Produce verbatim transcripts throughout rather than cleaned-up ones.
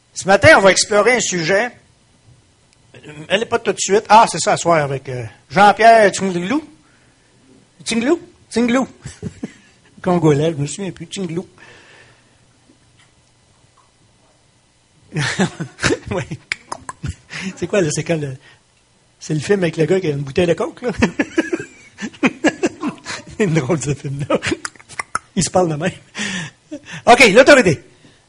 Ce matin, on va explorer un sujet. Elle n'est pas tout de suite. Ah, c'est ça, à soir avec euh, Jean-Pierre Tchinglou. Tchinglou? Tchinglou. Congolais, je me souviens plus. Tchinglou. Oui. C'est quoi, là? C'est quand le... C'est le film avec le gars qui a une bouteille de coke, là? C'est une drôle, ce film-là. Il se parle de même. OK, l'autorité.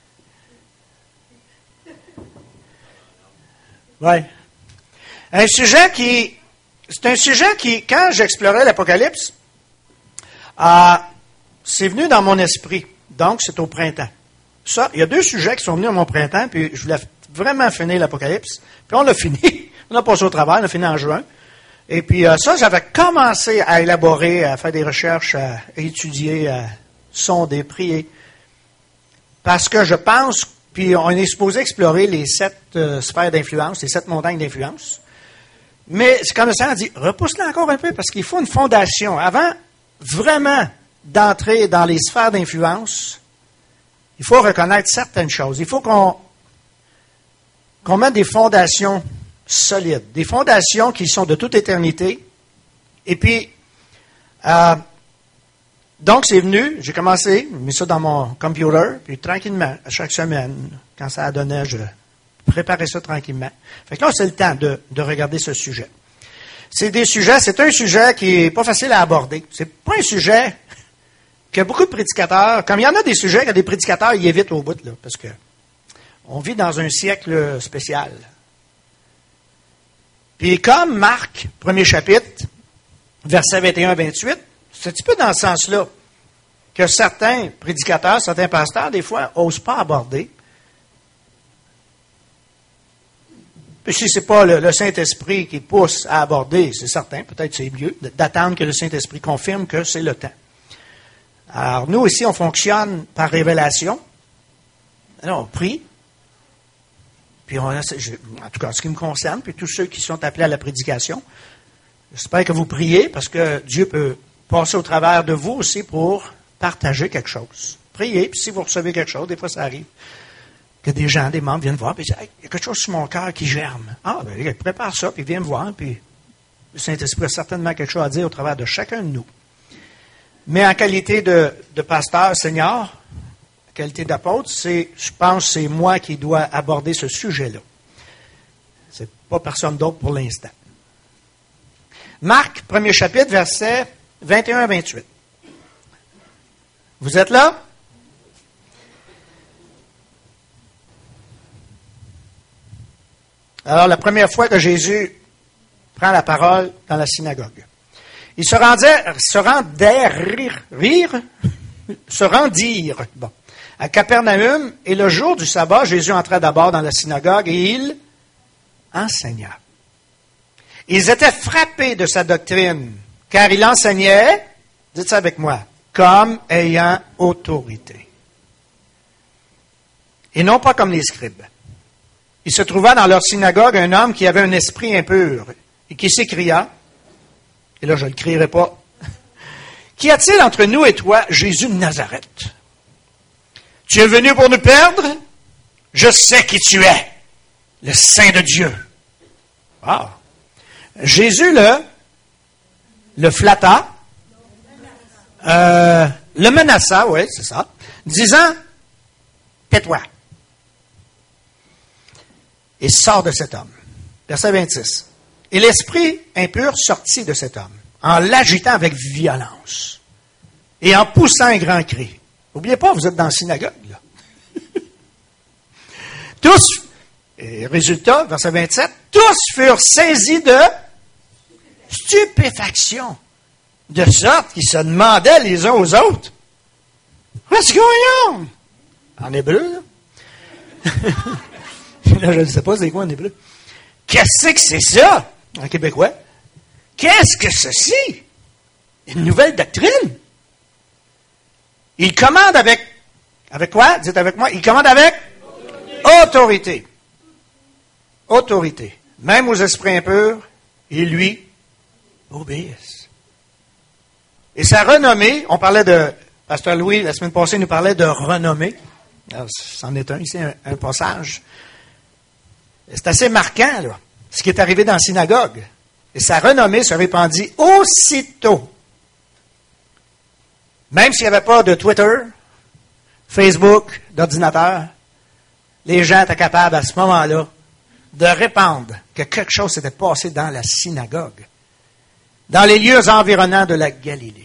Oui. Un sujet qui... C'est un sujet qui, quand j'explorais l'Apocalypse, euh, c'est venu dans mon esprit. Donc, c'est au printemps. Ça, il y a deux sujets qui sont venus à mon printemps, puis je voulais vraiment finir l'Apocalypse. Puis on l'a fini. On a passé au travail, on a fini en juin. Et puis euh, ça, j'avais commencé à élaborer, à faire des recherches, à, à étudier, à sonder, prier. Parce que je pense, puis on est supposé explorer les sept euh, sphères d'influence, les sept montagnes d'influence. Mais c'est comme le Seigneur dit, repousse-le encore un peu, parce qu'il faut une fondation. Avant vraiment d'entrer dans les sphères d'influence, il faut reconnaître certaines choses. Il faut qu'on, qu'on mette des fondations solides, des fondations qui sont de toute éternité. Et puis, euh, donc c'est venu, j'ai commencé, j'ai mis ça dans mon computer, puis tranquillement, à chaque semaine, quand ça donnait, je préparais ça tranquillement. Fait que là, c'est le temps de, de regarder ce sujet. C'est des sujets, c'est un sujet qui est pas facile à aborder. C'est pas un sujet que beaucoup de prédicateurs, comme il y en a des sujets que des prédicateurs y évitent au bout, là, parce que on vit dans un siècle spécial. Puis comme Marc, premier chapitre, versets vingt et un à vingt-huit, c'est un petit peu dans ce sens-là que certains prédicateurs, certains pasteurs, des fois, n'osent pas aborder. Puis si ce n'est pas le, le Saint-Esprit qui pousse à aborder, c'est certain, peut-être c'est mieux d'attendre que le Saint-Esprit confirme que c'est le temps. Alors, nous ici, on fonctionne par révélation. Alors, on prie. Puis, on, en tout cas, en ce qui me concerne, puis tous ceux qui sont appelés à la prédication, j'espère que vous priez, parce que Dieu peut passer au travers de vous aussi pour partager quelque chose. Priez, puis si vous recevez quelque chose, des fois ça arrive, que des gens, des membres viennent voir, puis ils disent, hey, il y a quelque chose sur mon cœur qui germe. Ah, bien, prépare ça, puis viens me voir, puis le Saint-Esprit a certainement quelque chose à dire au travers de chacun de nous. Mais en qualité de, de pasteur senior, en qualité d'apôtre, c'est, je pense que c'est moi qui dois aborder ce sujet-là. C'est pas personne d'autre pour l'instant. Marc, premier chapitre, versets vingt et un à vingt-huit. Vous êtes là? Alors, la première fois que Jésus prend la parole dans la synagogue, il se rendait, se rendait rire, rire, se rendirent, bon, à Capernaum, et le jour du sabbat, Jésus entra d'abord dans la synagogue et il enseigna. Ils étaient frappés de sa doctrine, car il enseignait, dites ça avec moi, comme ayant autorité. Et non pas comme les scribes. Il se trouva dans leur synagogue un homme qui avait un esprit impur et qui s'écria, et là je ne le crierai pas, qu'y a-t-il entre nous et toi, Jésus de Nazareth? Tu es venu pour nous perdre? Je sais qui tu es, le Saint de Dieu. Ah. Jésus le, le flatta, euh, le menaça, oui, c'est ça, disant, tais-toi. Et sort de cet homme. Verset vingt-six. Et l'esprit impur sortit de cet homme, en l'agitant avec violence, et en poussant un grand cri. N'oubliez pas, vous êtes dans la synagogue, là. Tous, et résultat, verset vingt-sept, tous furent saisis de stupéfaction, de sorte qu'ils se demandaient les uns aux autres, what's going on? En hébreu, là. Là, je ne sais pas c'est quoi en hébreu. Qu'est-ce que c'est ça? En québécois. Qu'est-ce que ceci? Une nouvelle doctrine? Il commande avec... Avec quoi? Dites avec moi. Il commande avec? Autorité. Autorité. Autorité. Même aux esprits impurs, ils lui obéissent. Et sa renommée, on parlait de... Pasteur Louis, la semaine passée, nous parlait de renommée. Alors, c'en est un ici, un, un passage. C'est assez marquant, là, ce qui est arrivé dans la synagogue. Et sa renommée se répandit aussitôt. Même s'il n'y avait pas de Twitter, Facebook, d'ordinateur, les gens étaient capables à ce moment-là de répandre que quelque chose s'était passé dans la synagogue, dans les lieux environnants de la Galilée.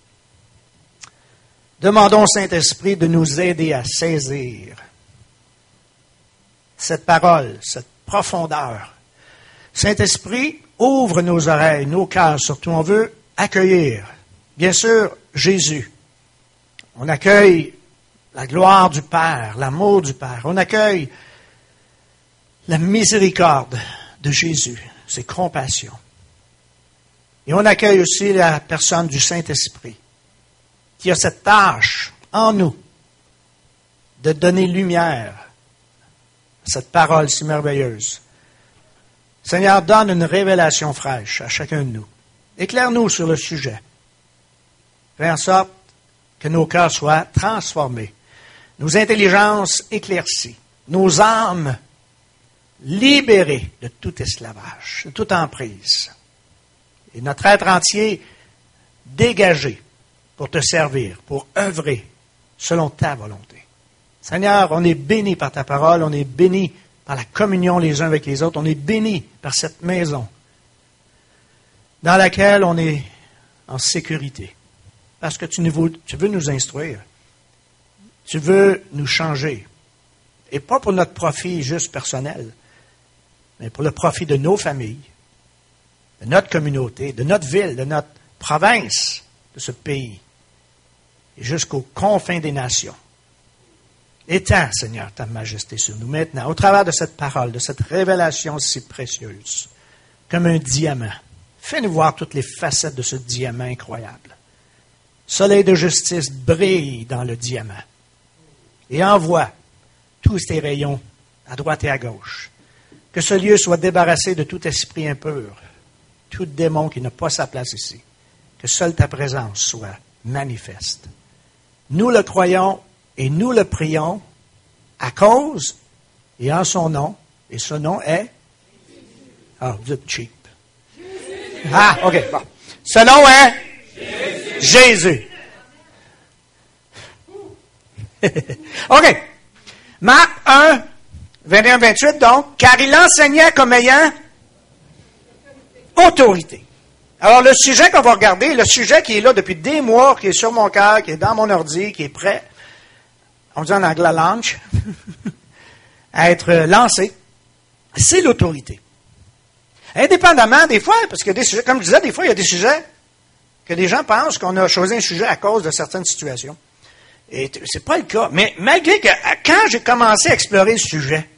Demandons au Saint-Esprit de nous aider à saisir cette parole, cette profondeur. Saint-Esprit, ouvre nos oreilles, nos cœurs, surtout. On veut accueillir, bien sûr, Jésus. On accueille la gloire du Père, l'amour du Père. On accueille la miséricorde de Jésus, ses compassions. Et on accueille aussi la personne du Saint-Esprit, qui a cette tâche en nous de donner lumière à cette parole si merveilleuse. Seigneur, donne une révélation fraîche à chacun de nous. Éclaire-nous sur le sujet. Fais en sorte que nos cœurs soient transformés, nos intelligences éclaircies, nos âmes libérées de tout esclavage, de toute emprise, et notre être entier dégagé pour te servir, pour œuvrer selon ta volonté. Seigneur, on est béni par ta parole, on est béni par la communion les uns avec les autres, on est béni par cette maison dans laquelle on est en sécurité. Parce que tu, nous, tu veux nous instruire, tu veux nous changer. Et pas pour notre profit juste personnel, mais pour le profit de nos familles, de notre communauté, de notre ville, de notre province, de ce pays, et jusqu'aux confins des nations. Étends, Seigneur, ta majesté sur nous maintenant, au travers de cette parole, de cette révélation si précieuse, comme un diamant. Fais-nous voir toutes les facettes de ce diamant incroyable. Soleil de justice brille dans le diamant et envoie tous tes rayons à droite et à gauche. Que ce lieu soit débarrassé de tout esprit impur, tout démon qui n'a pas sa place ici. Que seule ta présence soit manifeste. Nous le croyons et nous le prions à cause et en son nom. Et ce nom est... Ah, vous êtes cheap. Ah, OK, bon. Ce nom est... Jésus. OK. Marc un, vingt et un vingt-huit, donc, car il enseignait comme ayant autorité. Alors, le sujet qu'on va regarder, le sujet qui est là depuis des mois, qui est sur mon cœur, qui est dans mon ordi, qui est prêt, on dit en anglais launch, à être lancé, c'est l'autorité. Indépendamment des fois, parce que des sujets, comme je disais, des fois, il y a des sujets que des gens pensent qu'on a choisi un sujet à cause de certaines situations. Et c'est pas le cas. Mais malgré que, quand j'ai commencé à explorer le sujet,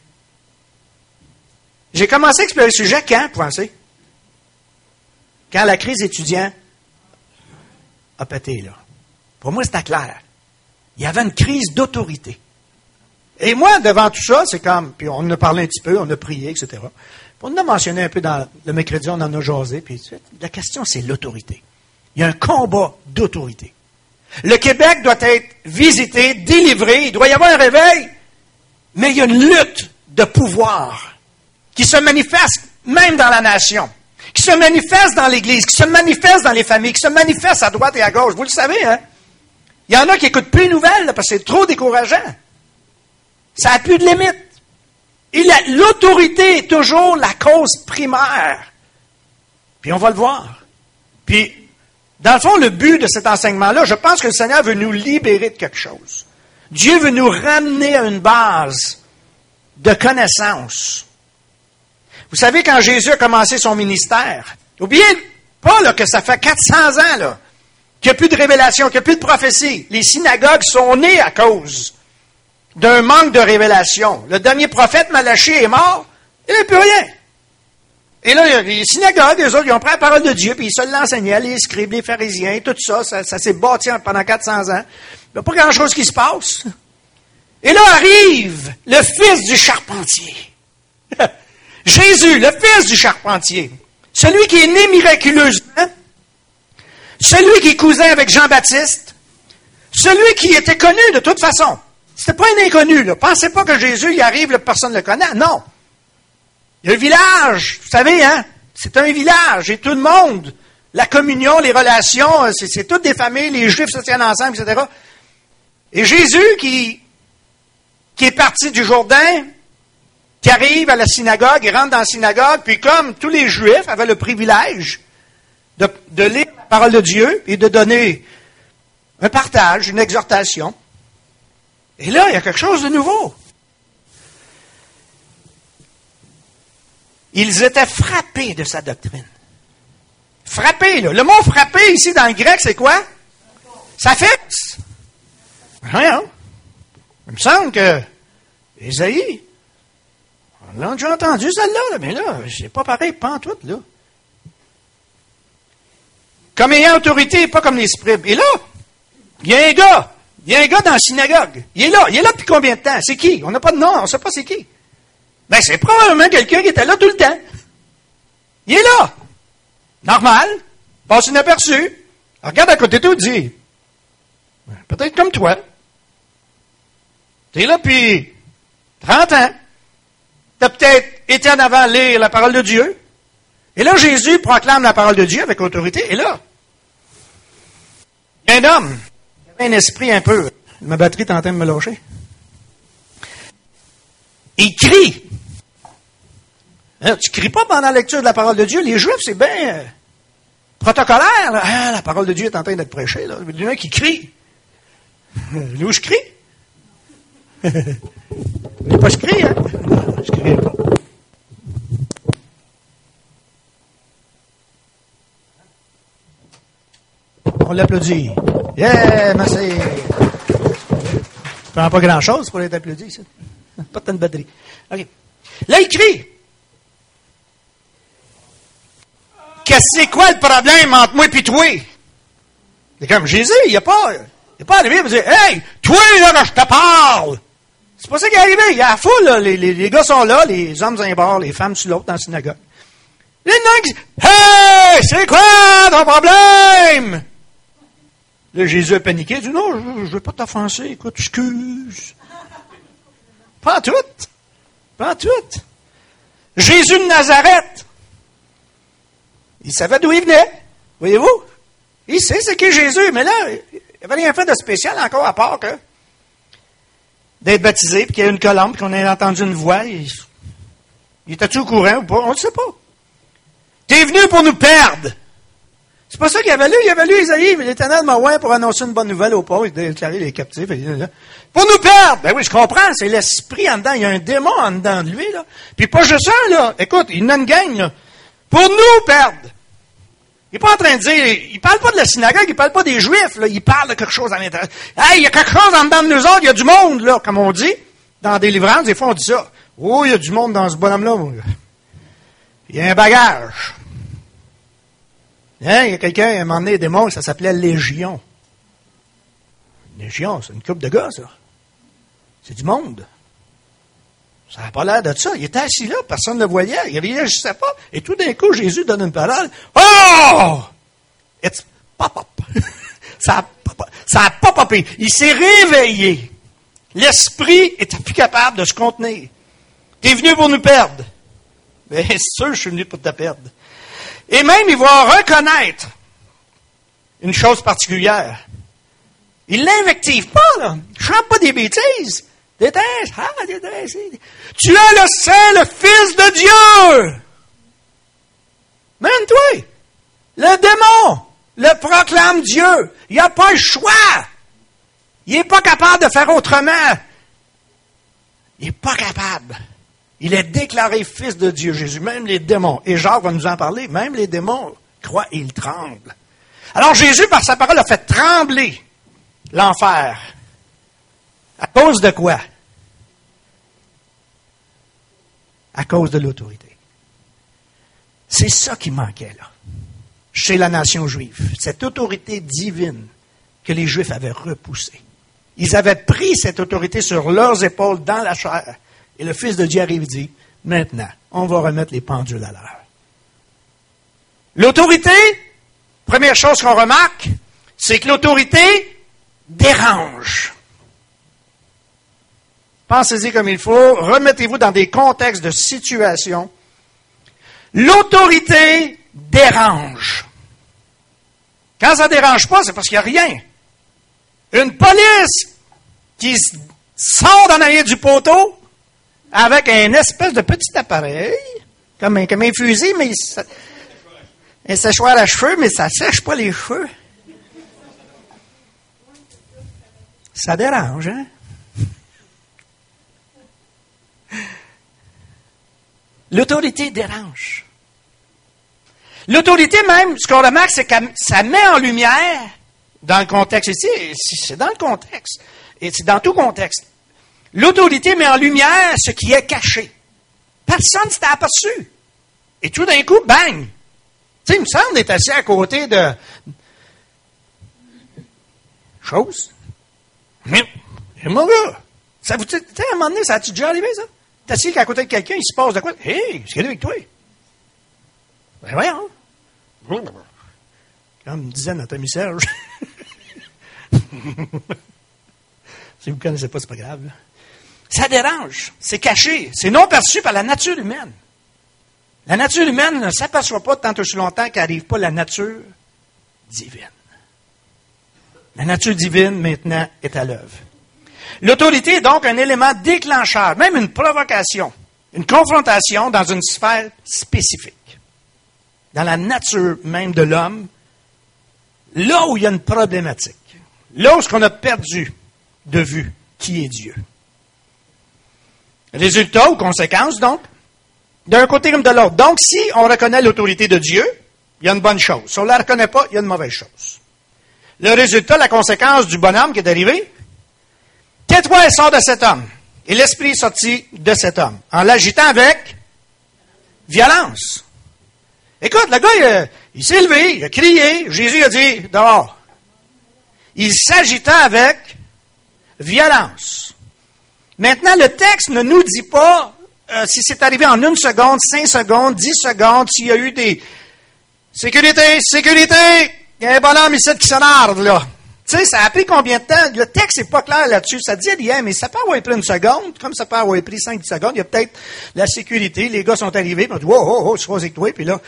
j'ai commencé à explorer le sujet quand, vous pensez? Quand la crise étudiante a pété, là. Pour moi, c'était clair. Il y avait une crise d'autorité. Et moi, devant tout ça, c'est comme, puis on en a parlé un petit peu, on a prié, et cetera. Puis on en a mentionné un peu dans le mercredi, on en a jasé, puis la question, c'est l'autorité. Il y a un combat d'autorité. Le Québec doit être visité, délivré, il doit y avoir un réveil, mais il y a une lutte de pouvoir qui se manifeste même dans la nation, qui se manifeste dans l'Église, qui se manifeste dans les familles, qui se manifeste à droite et à gauche. Vous le savez, hein? Il y en a qui n'écoutent plus les nouvelles là, parce que c'est trop décourageant. Ça n'a plus de limite. Et la, l'autorité est toujours la cause primaire. Puis on va le voir. Puis, dans le fond, le but de cet enseignement-là, je pense que le Seigneur veut nous libérer de quelque chose. Dieu veut nous ramener à une base de connaissance. Vous savez, quand Jésus a commencé son ministère, n'oubliez pas là, que ça fait quatre cents ans là, qu'il n'y a plus de révélation, qu'il n'y a plus de prophétie. Les synagogues sont nées à cause d'un manque de révélation. Le dernier prophète, Malachie, est mort, il n'y a plus rien. Et là, les synagogues, eux autres, ils ont pris la parole de Dieu, puis ils se l'enseignaient, les scribes, les pharisiens, tout ça, ça, ça s'est bâti pendant quatre cents ans. Il n'y a pas grand-chose qui se passe. Et là arrive le fils du charpentier. Jésus, le fils du charpentier. Celui qui est né miraculeusement. Celui qui est cousin avec Jean-Baptiste. Celui qui était connu de toute façon. C'était pas un inconnu, là. Pensez pas que Jésus y arrive, là, personne ne le connaît. Non. Il y a un village, vous savez, hein? C'est un village, et tout le monde, la communion, les relations, c'est, c'est toutes des familles, les Juifs se tiennent ensemble, et cetera. Et Jésus, qui, qui est parti du Jourdain, qui arrive à la synagogue, il rentre dans la synagogue, puis comme tous les Juifs avaient le privilège de, de lire la parole de Dieu et de donner un partage, une exhortation. Et là, il y a quelque chose de nouveau. Ils étaient frappés de sa doctrine. Frappés, là. Le mot frappé ici dans le grec, c'est quoi? Ça fixe. Rien. Il me semble que Ésaïe, on l'a déjà entendu celle-là, là, mais là, c'est pas pareil, pas en tout, là. Comme ayant autorité, pas comme les scribes. Et là, il y a un gars, il y a un gars dans la synagogue. Il est là, il est là depuis combien de temps? C'est qui? On n'a pas de nom, on ne sait pas c'est qui. Ben, c'est probablement quelqu'un qui était là tout le temps. Il est là. Normal. Passe inaperçu. Regarde à côté de toi, dis. Peut-être comme toi. T'es là depuis trente ans. T'as peut-être été en avant à lire la parole de Dieu. Et là, Jésus proclame la parole de Dieu avec autorité. Et là, il y a un homme qui avait un esprit un peu. Ma batterie est en train de me lâcher. Il crie. Alors, tu ne cries pas pendant la lecture de la parole de Dieu. Les Juifs, c'est bien euh, protocolaire. Là. Ah, la parole de Dieu est en train d'être prêchée. Là. Il y en a qui crie. Nous, je crie. Je n'ai pas je crie, hein? Je crie pas. On l'applaudit. Yeah, merci. Ça prend pas grand-chose pour être applaudi, ça. Pas tant de batterie. OK. Là, il crie. Qu'est-ce que c'est quoi le problème entre moi et toi? C'est comme Jésus, il n'a pas, il a pas arrivé pour dire, hey, toi, là, là, je te parle. C'est pas ça qui est arrivé. Il y a la foule, là. Les, les, les gars sont là, les hommes d'un bord, les femmes sur l'autre dans la synagogue. Les nains qui disent, hey, c'est quoi ton problème? Là, Jésus a paniqué. Il dit, non, je ne veux pas t'offenser. Écoute, excuse. Pas en tout. Pas en tout. Jésus de Nazareth. Il savait d'où il venait. Voyez-vous? Il sait c'est qui Jésus, mais là, il n'avait rien fait de spécial encore à part que d'être baptisé, puis qu'il y a une colombe, puis qu'on ait entendu une voix. Il, il était-tu au courant ou pas? On ne le sait pas. T'es venu pour nous perdre. C'est pas ça qu'il avait lu. Il avait lu Isaïe, l'Éternel m'a oint pour annoncer une bonne nouvelle aux pauvres, déclarer les captifs. Pour nous perdre! Ben oui, je comprends. C'est l'esprit en dedans. Il y a un démon en dedans de lui, là. Puis pas juste ça, là. Écoute, il y en a une gang, là. Pour nous perdre. Il n'est pas en train de dire, il parle pas de la synagogue, il parle pas des Juifs, là. Il parle de quelque chose à l'intérieur. Hey, il y a quelque chose en dedans de nous autres, il y a du monde, là, comme on dit. Dans Délivrance, des fois, on dit ça. Oh, il y a du monde dans ce bonhomme-là. Il y a un bagage. Hein, il y a quelqu'un, à un moment donné, des démons, ça s'appelait Légion. Légion, c'est une couple de gars, ça. C'est du monde. Ça n'a pas l'air de ça. Il était assis là, personne ne le voyait, il ne réagissait pas. Et tout d'un coup, Jésus donne une parole. Oh! It's pop-up. ça n'a pas, ça a pas popé. Il s'est réveillé. L'esprit était plus capable de se contenir. T'es venu pour nous perdre. Bien sûr, je suis venu pour te perdre. Et même, il va reconnaître une chose particulière. Il l'invective pas, là. Il ne chante pas des bêtises. Déteste, ah, déteste. Tu es le Saint, le Fils de Dieu. Même toi, le démon le proclame Dieu. Il n'a pas le choix. Il n'est pas capable de faire autrement. Il n'est pas capable. Il est déclaré Fils de Dieu, Jésus. Même les démons, et Jacques va nous en parler, même les démons croient et ils tremblent. Alors Jésus, par sa parole, a fait trembler l'enfer. À cause de quoi? À cause de l'autorité. C'est ça qui manquait, là, chez la nation juive. Cette autorité divine que les Juifs avaient repoussée. Ils avaient pris cette autorité sur leurs épaules dans la chair. Et le Fils de Dieu arrive et dit, maintenant, on va remettre les pendules à l'heure. L'autorité, première chose qu'on remarque, c'est que l'autorité dérange. Pensez-y comme il faut, remettez-vous dans des contextes de situation L'autorité dérange. Quand ça ne dérange pas, c'est parce qu'il n'y a rien. Une police qui sort d'en arrière du poteau avec un espèce de petit appareil, comme un, comme un fusil, mais ça, un séchoir à cheveux, mais ça ne sèche pas les cheveux. Ça dérange, hein? L'autorité dérange. L'autorité même, ce qu'on remarque, c'est que ça met en lumière, dans le contexte ici, c'est dans le contexte, et c'est dans tout contexte, l'autorité met en lumière ce qui est caché. Personne ne s'était aperçu. Et tout d'un coup, bang! Tu sais, il me semble d'être assis à côté de... Chose. Mais, mon gars, ça vous... Tu sais, à un moment donné, ça a-tu déjà arrivé, ça? T'es assis à côté de quelqu'un, il se passe de quoi? Hey, qu'est-ce qu'il y a avec toi? Ben voyons. Comme disait notre ami Serge. Si vous ne connaissez pas, c'est pas grave. Là. Ça dérange, c'est caché, c'est non perçu par la nature humaine. La nature humaine ne s'aperçoit pas tant aussi longtemps qu'arrive pas la nature divine. La nature divine, maintenant, est à l'œuvre. L'autorité est donc un élément déclencheur, même une provocation, une confrontation dans une sphère spécifique. Dans la nature même de l'homme, là où il y a une problématique, là où on a perdu de vue qui est Dieu. Résultat ou conséquence, donc, d'un côté comme de l'autre. Donc, si on reconnaît l'autorité de Dieu, il y a une bonne chose. Si on ne la reconnaît pas, il y a une mauvaise chose. Le résultat, la conséquence du bonhomme qui est arrivé, Tétouin sort de cet homme, et l'esprit est sorti de cet homme, en l'agitant avec violence. Écoute, le gars, il, il s'est levé, il a crié, Jésus a dit, dehors. Il s'agita avec violence. Maintenant, le texte ne nous dit pas euh, si c'est arrivé en une seconde, cinq secondes, dix secondes, s'il y a eu des sécurité, sécurité, il y a un bonhomme ici qui s'énerve, là. Tu sais, ça a pris combien de temps? Le texte n'est pas clair là-dessus. Ça dit rien, mais ça peut avoir pris une seconde, comme ça peut avoir pris cinq, dix secondes. Il y a peut-être la sécurité, les gars sont arrivés, puis on dit, oh, oh, oh, je suis avec toi, puis là.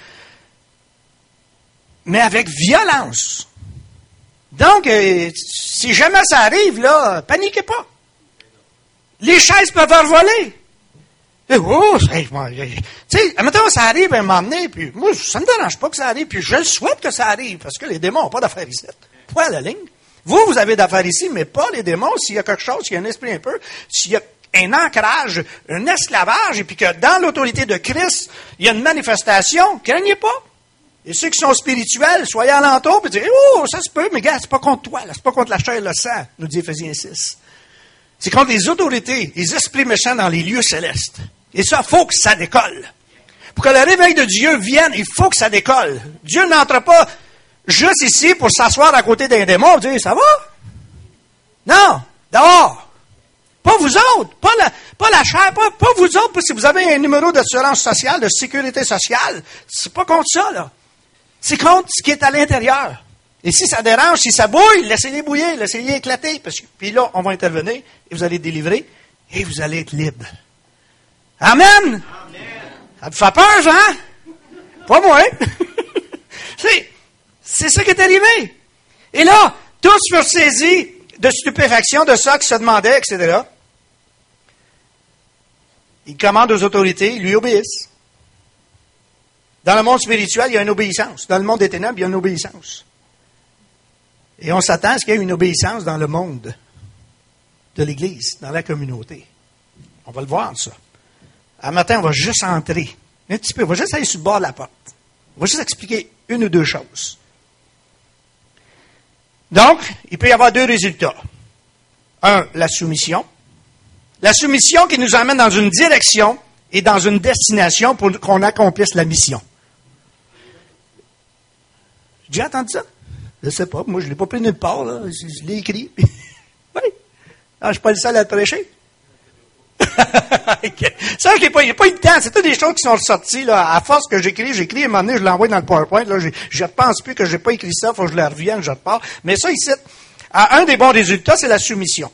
Mais avec violence. Donc, euh, si jamais ça arrive, là, paniquez pas. Les chaises peuvent voler. Et, oh, tu sais, maintenant ça arrive à un moment donné, puis moi, ça ne me dérange pas que ça arrive, puis je le souhaite que ça arrive, parce que les démons n'ont pas d'affaires ici. Point à la ligne. Vous, vous avez d'affaires ici, mais pas les démons. S'il y a quelque chose, s'il y a un esprit un peu, s'il y a un ancrage, un esclavage, et puis que dans l'autorité de Christ, il y a une manifestation, craignez pas. Et ceux qui sont spirituels, soyez alentour, puis dites, oh, ça se peut, mais gars, c'est pas contre toi, là, c'est pas contre la chair et le sang, nous dit Éphésiens six. C'est contre les autorités, les esprits méchants dans les lieux célestes. Et ça, il faut que ça décolle. Pour que le réveil de Dieu vienne, il faut que ça décolle. Dieu n'entre pas juste ici pour s'asseoir à côté d'un démon et dire, ça va? Non, dehors. Pas vous autres, pas la, pas la chair, pas, pas vous autres, parce que si vous avez un numéro d'assurance sociale, de sécurité sociale, c'est pas contre ça, là. C'est contre ce qui est à l'intérieur. Et si ça dérange, si ça bouille, laissez-les bouillir, laissez-les éclater, parce que, puis là, on va intervenir, et vous allez délivrer, et vous allez être libre. Amen! Amen. Ça te fait peur, Jean? Pas moi. c'est, c'est ça qui est arrivé. Et là, tous furent saisis de stupéfaction de ça qui se demandait, et cetera. Il commande aux autorités, ils lui obéissent. Dans le monde spirituel, il y a une obéissance. Dans le monde des ténèbres, il y a une obéissance. Et on s'attend à ce qu'il y ait une obéissance dans le monde de l'Église, dans la communauté. On va le voir, ça. Un matin, on va juste entrer. Un petit peu. On va juste aller sur le bord de la porte. On va juste expliquer une ou deux choses. Donc, il peut y avoir deux résultats. Un, la soumission. La soumission qui nous amène dans une direction et dans une destination pour qu'on accomplisse la mission. J'ai déjà entendu ça? Je ne sais pas. Moi, je ne l'ai pas pris nulle part. Là. Je, je l'ai écrit. Oui. Ah, je ne suis pas le seul à le prêcher. Ça, je n'ai pas, pas eu le temps. C'est toutes des choses qui sont ressorties. Là. À force que j'écris, j'écris, à un moment donné, je l'envoie dans le PowerPoint. Là, je ne pense plus que je n'ai pas écrit ça. Il faut que je le revienne, je repars. Mais ça, ici, un des bons résultats, c'est la soumission.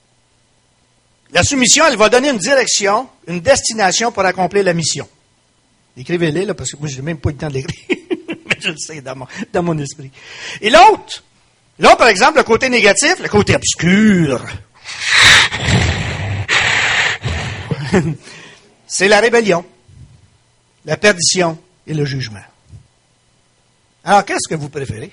La soumission, elle va donner une direction, une destination pour accomplir la mission. Écrivez-les, là, parce que moi, j'ai même pas eu le temps de l'écrire. Mais je le sais dans mon, dans mon esprit. Et l'autre, là, par exemple, le côté négatif, le côté obscur. C'est la rébellion, la perdition et le jugement. Alors, qu'est-ce que vous préférez?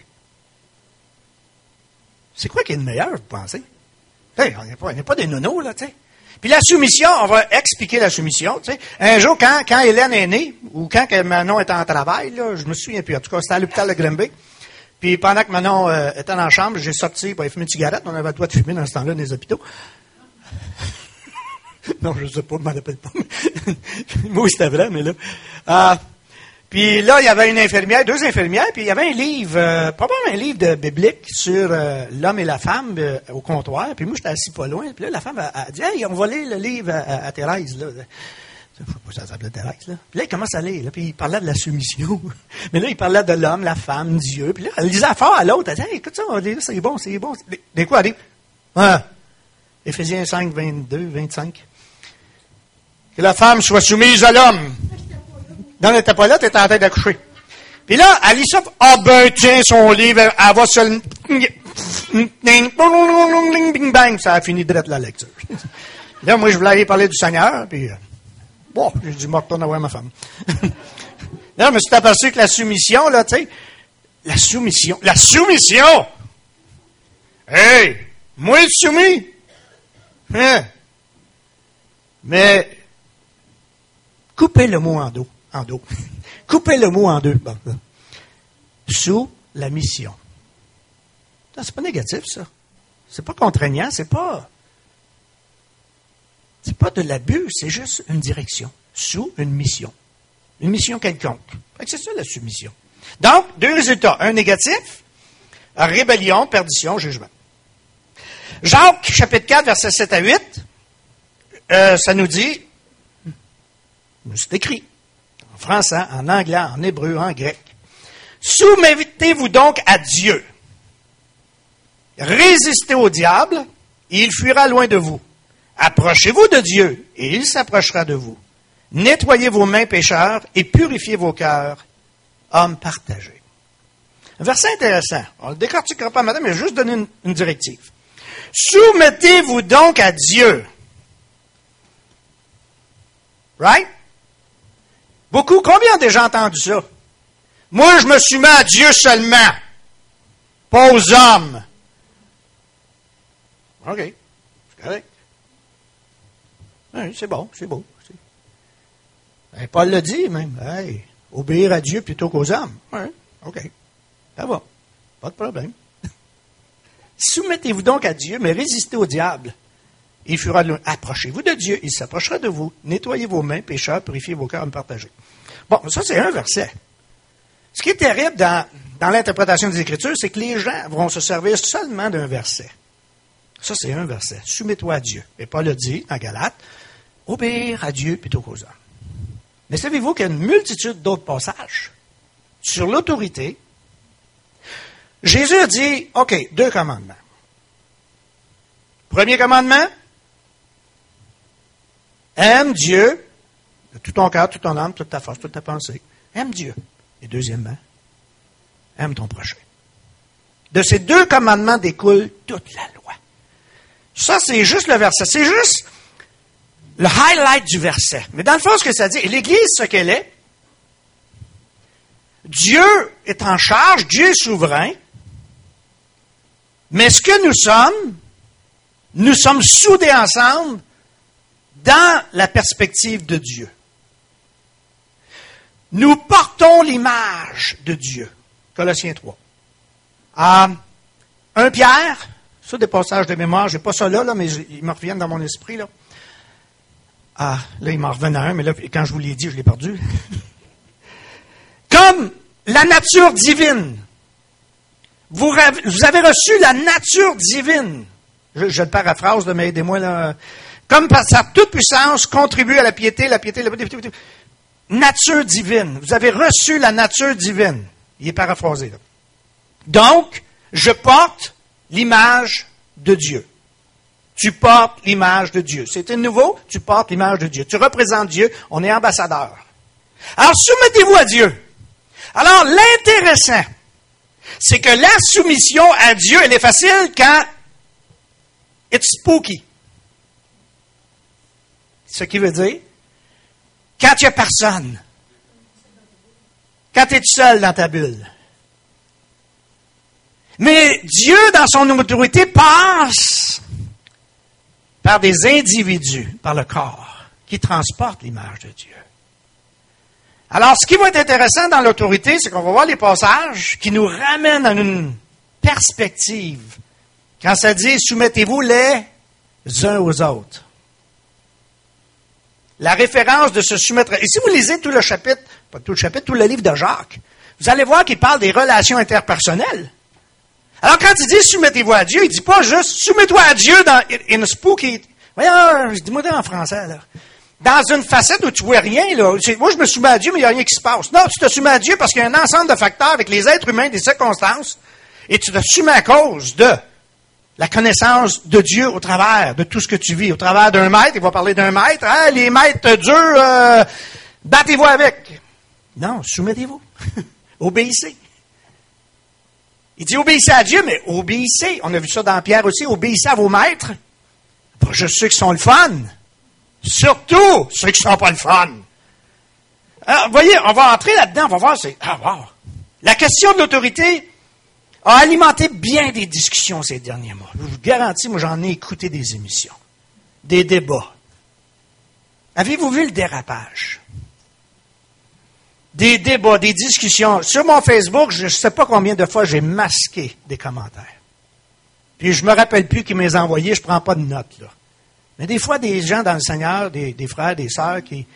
C'est quoi qui est le meilleur, vous pensez? Hey, on n'est pas, pas des nonos, là, tu sais. Puis la soumission, on va expliquer la soumission, tu sais. Un jour, quand, quand Hélène est née, ou quand que Manon était en travail, là, je me souviens plus, en tout cas, c'était à l'hôpital de Grimby. Puis pendant que Manon euh, était dans la chambre, j'ai sorti pour aller fumer une cigarette. On avait le droit de fumer dans ce temps-là dans les hôpitaux. Non, je ne sais pas, je ne m'en rappelle pas. Moi, c'était vrai, mais là... Euh, Puis là, il y avait une infirmière, deux infirmières, puis il y avait un livre, euh, probablement un livre de biblique sur euh, l'homme et la femme euh, au comptoir. Puis moi, j'étais assis pas loin. Puis là, la femme a, a dit « Hey, on va lire le livre à, à, à Thérèse. » là. Je sais pas si ça s'appelait Thérèse. Là. Puis là, il commence à lire. Là, puis il parlait de la soumission. Mais là, il parlait de l'homme, la femme, Dieu. Puis là, elle lisait fort à l'autre. Elle dit « Hey, écoute ça, on va lire, c'est bon, c'est bon. » De quoi, elle dit « Ah, Éphésiens cinq, vingt-deux, vingt-cinq. Que la femme soit soumise à l'homme. » Non, elle n'était pas là, tu étais en train d'accoucher. Puis là, elle lit ça, ah ben tiens, son livre, elle va se le... Bing bang, ça a fini de la lecture. Là, moi, je voulais aller parler du Seigneur, puis bon, j'ai dit, moi, retourne voir ma femme. Là, je me suis aperçu que la soumission, là, tu sais, la soumission, la soumission! Hey! Moi, je suis soumis! Hein? Mais, coupez le mot en dos. En dos. Coupez le mot en deux. Bon. Sous la mission. Ça, c'est pas négatif, ça. C'est pas contraignant, c'est pas. C'est pas de l'abus, c'est juste une direction. Sous une mission. Une mission quelconque. C'est ça la soumission. Donc, deux résultats. Un négatif, rébellion, perdition, jugement. Jacques, chapitre quatre, versets sept à huit, euh, ça nous dit, c'est écrit. En français, en anglais, en hébreu, en grec. Soumettez-vous donc à Dieu. Résistez au diable, et il fuira loin de vous. Approchez-vous de Dieu, et il s'approchera de vous. Nettoyez vos mains, pécheurs, et purifiez vos cœurs, hommes partagés. Un verset intéressant. On ne le décortiquera pas, madame, mais juste donner une, une directive. Soumettez-vous donc à Dieu. Right? Beaucoup, combien ont déjà entendu ça? Moi, je me soumets à Dieu seulement, pas aux hommes. OK, c'est correct. Oui, c'est bon, c'est beau. C'est... Et Paul l'a dit même. Hey, obéir à Dieu plutôt qu'aux hommes. Oui, OK, ça va, pas de problème. Soumettez-vous donc à Dieu, mais résistez au diable. Il fera de... Approchez-vous de Dieu, il s'approchera de vous. Nettoyez vos mains, pécheurs, purifiez vos cœurs, me partagez. Bon, ça, c'est un verset. Ce qui est terrible dans, dans l'interprétation des Écritures, c'est que les gens vont se servir seulement d'un verset. Ça, c'est un verset. Soumets-toi à Dieu. Et Paul le dit, en Galates, obéir à Dieu plutôt qu'aux hommes. Mais savez-vous qu'il y a une multitude d'autres passages sur l'autorité. Jésus a dit, OK, deux commandements. Premier commandement, aime Dieu de tout ton cœur, toute ton âme, toute ta force, toute ta pensée. Aime Dieu. Et deuxièmement, aime ton prochain. De ces deux commandements découle toute la loi. Ça, c'est juste le verset. C'est juste le highlight du verset. Mais dans le fond, ce que ça dit, et l'Église, ce qu'elle est, Dieu est en charge, Dieu est souverain, mais ce que nous sommes, nous sommes soudés ensemble dans la perspective de Dieu. Nous portons l'image de Dieu. Colossiens trois. Euh, un Pierre, ça des passages de mémoire, j'ai pas ça là, là mais je, ils me reviennent dans mon esprit. Là, ah, là il m'en revenait un, mais là, quand je vous l'ai dit, je l'ai perdu. Comme la nature divine. Vous, vous avez reçu la nature divine. Je, je le paraphrase, mais aidez-moi là. Comme par sa toute puissance contribue à la piété, la piété, la piété. Nature divine. Vous avez reçu la nature divine. Il est paraphrasé là. Donc, je porte l'image de Dieu. Tu portes l'image de Dieu. C'était nouveau, tu portes l'image de Dieu. Tu représentes Dieu, on est ambassadeur. Alors, soumettez-vous à Dieu. Alors, l'intéressant, c'est que la soumission à Dieu, elle est facile quand it's spooky. Ce qui veut dire, quand il n'y a personne, quand tu es seul dans ta bulle. Mais Dieu, dans son autorité, passe par des individus, par le corps, qui transportent l'image de Dieu. Alors, ce qui va être intéressant dans l'autorité, c'est qu'on va voir les passages qui nous ramènent à une perspective. Quand ça dit « soumettez-vous les uns aux autres ». La référence de se soumettre. Et si vous lisez tout le chapitre, pas tout le chapitre, tout le livre de Jacques, vous allez voir qu'il parle des relations interpersonnelles. Alors, quand il dit « soumettez-vous à Dieu », il ne dit pas juste « soumets-toi à Dieu dans in a spooky ». Voyons, dis-moi ça en français, là. Dans une facette où tu vois rien, là. Moi, je me soumets à Dieu, mais il n'y a rien qui se passe. Non, tu te soumets à Dieu parce qu'il y a un ensemble de facteurs avec les êtres humains, des circonstances, et tu te soumets à cause de la connaissance de Dieu au travers de tout ce que tu vis. Au travers d'un maître, il va parler d'un maître. Hein, les maîtres durs, euh, battez-vous avec. Non, soumettez-vous. Obéissez. Il dit obéissez à Dieu, mais obéissez. On a vu ça dans Pierre aussi. Obéissez à vos maîtres. Pas juste ceux qui sont le fun. Surtout ceux qui ne sont pas le fun. Alors, vous voyez, on va entrer là-dedans, on va voir. C'est, ah, wow. La question de l'autorité a alimenté bien des discussions ces derniers mois. Je vous garantis, moi, j'en ai écouté des émissions, des débats. Avez-vous vu le dérapage? Des débats, des discussions. Sur mon Facebook, je ne sais pas combien de fois j'ai masqué des commentaires. Puis je me rappelle plus qui me les a envoyés, je ne prends pas de notes, là. Mais des fois, des gens dans le Seigneur, des, des frères, des sœurs, qui,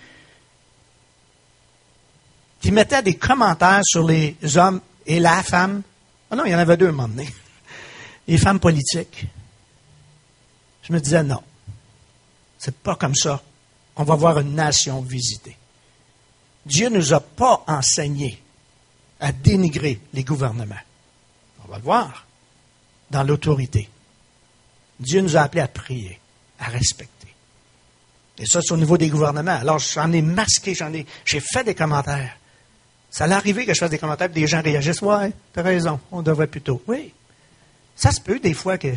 qui mettaient des commentaires sur les hommes et la femme. Ah non, il y en avait deux à un moment donné. Les femmes politiques. Je me disais, non, c'est pas comme ça. On va voir une nation visitée. Dieu ne nous a pas enseigné à dénigrer les gouvernements. On va le voir dans l'autorité. Dieu nous a appelés à prier, à respecter. Et ça, c'est au niveau des gouvernements. Alors, j'en ai masqué, j'en ai, j'ai fait des commentaires. Ça allait arriver que je fasse des commentaires et des gens réagissent. Ouais, t'as raison, on devrait plutôt. Oui. Ça se peut des fois que.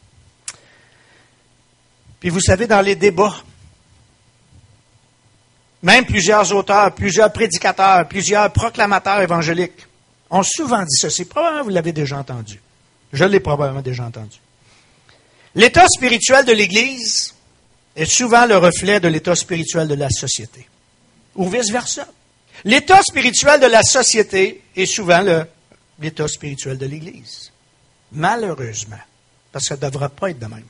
Puis vous savez, dans les débats, même plusieurs auteurs, plusieurs prédicateurs, plusieurs proclamateurs évangéliques ont souvent dit ceci. Probablement, vous l'avez déjà entendu. Je l'ai probablement déjà entendu. L'état spirituel de l'Église est souvent le reflet de l'état spirituel de la société. Ou vice-versa. L'état spirituel de la société est souvent le, l'état spirituel de l'Église. Malheureusement. Parce que ça ne devrait pas être de même.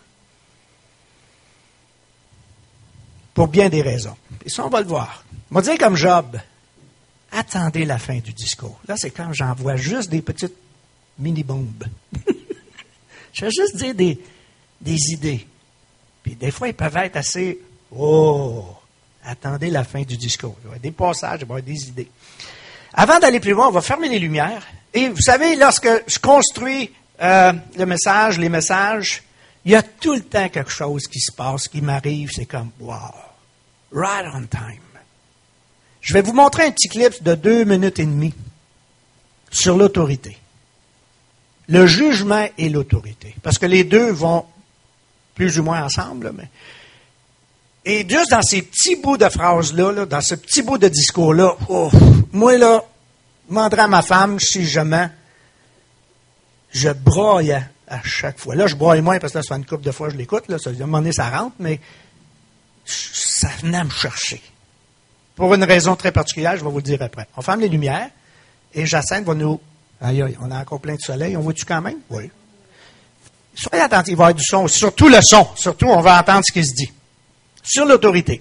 Pour bien des raisons. Et ça, on va le voir. On va dire comme Job, attendez la fin du discours. Là, c'est quand j'envoie juste des petites mini-bombes. Je vais juste dire des, des idées. Puis des fois, ils peuvent être assez... Oh, attendez la fin du discours. Il va y avoir des passages, il va y avoir des idées. Avant d'aller plus loin, on va fermer les lumières. Et vous savez, lorsque je construis euh, le message, les messages, il y a tout le temps quelque chose qui se passe, qui m'arrive. C'est comme, wow, right on time. Je vais vous montrer un petit clip de deux minutes et demie sur l'autorité. Le jugement et l'autorité. Parce que les deux vont plus ou moins ensemble. Mais... Et juste dans ces petits bouts de phrases-là, là, dans ce petit bout de discours-là, oh, moi, là, je demanderais à ma femme si je mens, je broye à chaque fois. Là, je broye moins parce que là, ça fait une couple de fois que je l'écoute. Là, ça, à un moment donné, ça rentre, mais ça venait me chercher. Pour une raison très particulière, je vais vous le dire après. On ferme les lumières et Jacinthe va nous... Aïe, aïe, on a encore plein de soleil. On voit-tu quand même? Oui. Soyez attentifs, il va y avoir du son. Surtout le son. Surtout, on va entendre ce qui se dit. Sur l'autorité.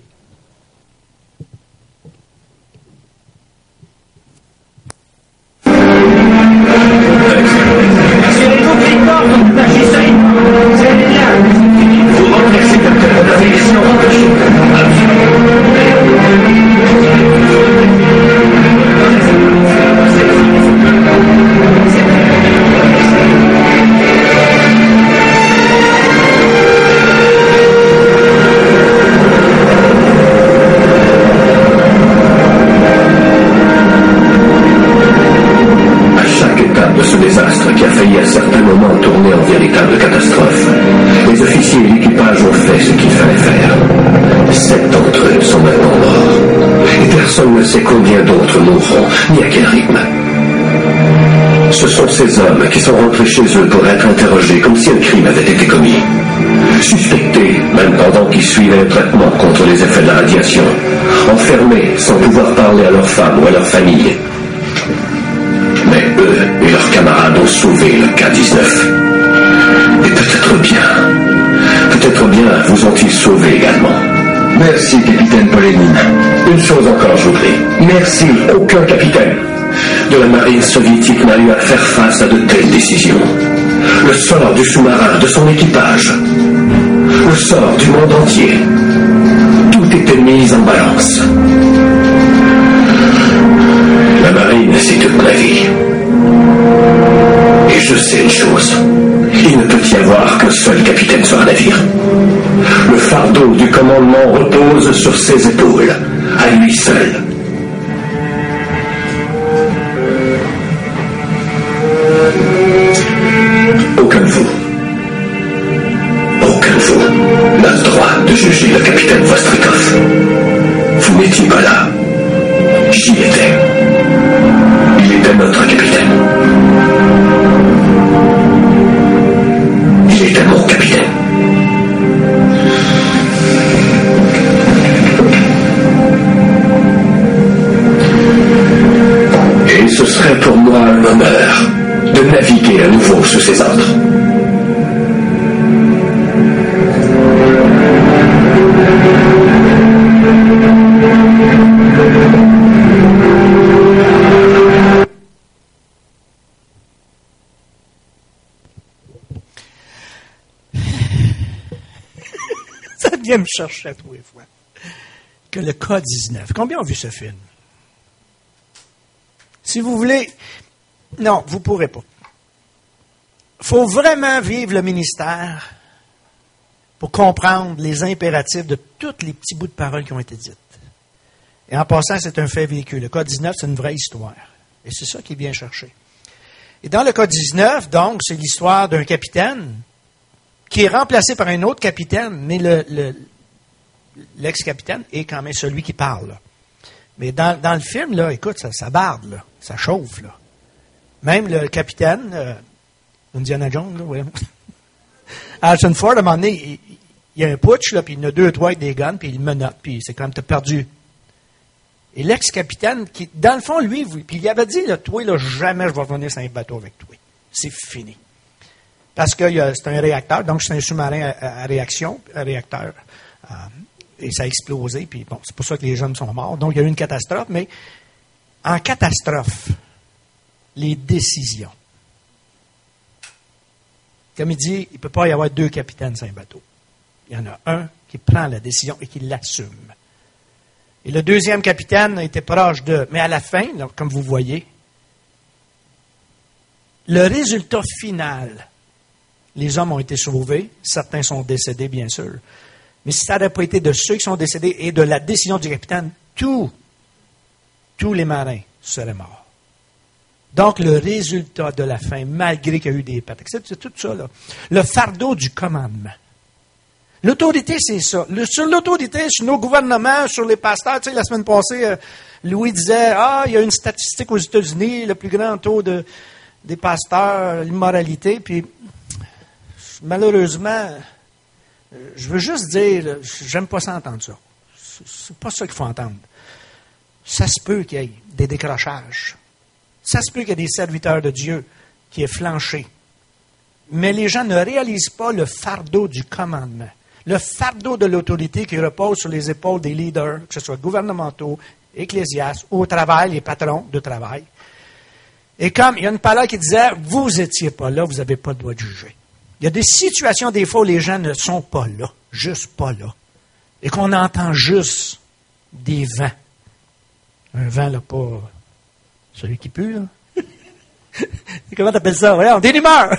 Thank you. mourront, ni à quel rythme. Ce sont ces hommes qui sont rentrés chez eux pour être interrogés comme si un crime avait été commis. Suspectés, même pendant qu'ils suivaient un traitement contre les effets de la radiation. Enfermés, sans pouvoir parler à leurs femmes ou à leur famille. Mais eux et leurs camarades ont sauvé le K dix-neuf. Et peut-être bien, peut-être bien vous ont-ils sauvé également. Merci, capitaine Polémine. Une chose encore, je vous prie. Merci. Aucun capitaine de la marine soviétique n'a eu à faire face à de telles décisions. Le sort du sous-marin, de son équipage, le sort du monde entier, tout était mis en balance. La marine, c'est toute ma vie. Et je sais une chose. Il ne peut y avoir qu'un seul capitaine sur un navire. Le fardeau du commandement repose sur ses épaules, à lui seul. Aucun de vous, aucun de vous n'a le droit de juger le capitaine Vostrikov. Vous n'étiez pas là. J'y étais. Il était notre capitaine. Il était mon capitaine. Et ce serait pour moi un honneur de naviguer à nouveau sous ses ordres. Ça vient me chercher à tous les fois. Que le K dix-neuf. Combien ont vu ce film? Si vous voulez... Non, vous ne pourrez pas. Il faut vraiment vivre le ministère pour comprendre les impératifs de tous les petits bouts de paroles qui ont été dites. Et en passant, c'est un fait vécu. Le K dix-neuf, c'est une vraie histoire. Et c'est ça qu'il vient chercher. Et dans le K dix-neuf, donc, c'est l'histoire d'un capitaine qui est remplacé par un autre capitaine, mais le, le, l'ex-capitaine est quand même celui qui parle. Mais dans, dans le film, là, écoute, ça, ça barde, là, ça chauffe, là. Même le capitaine, euh, Indiana Jones, là, ouais. Harrison Ford, à un moment donné, il, il y a un putsch, là, puis il y en a deux, trois avec des guns, puis il menotte, puis c'est comme, t'as perdu. Et l'ex-capitaine, qui, dans le fond, lui, puis il avait dit, là, toi, là, jamais je vais revenir sur un bateau avec toi. C'est fini. Parce que a, c'est un réacteur, donc c'est un sous-marin à, à réaction, un réacteur. Euh, et ça a explosé, puis bon, c'est pour ça que les jeunes sont morts. Donc, il y a eu une catastrophe, mais en catastrophe, les décisions. Comme il dit, il ne peut pas y avoir deux capitaines sur un bateau. Il y en a un qui prend la décision et qui l'assume. Et le deuxième capitaine était proche de... Mais à la fin, là, comme vous voyez, le résultat final, les hommes ont été sauvés, certains sont décédés, bien sûr. Mais si ça n'avait pas été de ceux qui sont décédés et de la décision du capitaine, tous, tous les marins seraient morts. Donc, le résultat de la fin, malgré qu'il y a eu des pertes, c'est, c'est tout ça, là. Le fardeau du commandement. L'autorité, c'est ça. Le, sur l'autorité, sur nos gouvernements, sur les pasteurs, tu sais, la semaine passée, euh, Louis disait, ah, il y a une statistique aux États-Unis, le plus grand taux de, des pasteurs, l'immoralité, puis malheureusement, je veux juste dire, j'aime pas ça entendre ça. C'est, c'est pas ça qu'il faut entendre. Ça se peut qu'il y ait des décrochages. Ça se peut qu'il y ait des serviteurs de Dieu qui aient flanché. Mais les gens ne réalisent pas le fardeau du commandement. Le fardeau de l'autorité qui repose sur les épaules des leaders, que ce soit gouvernementaux, ecclésiastes, ou au travail, les patrons de travail. Et comme il y a une parole qui disait, vous n'étiez pas là, vous n'avez pas le droit de juger. Il y a des situations, des fois, où les gens ne sont pas là, juste pas là. Et qu'on entend juste des vents. Un vent, là, pas celui qui pue, là. Comment t'appelles ça? Ouais, on dit l'humeur!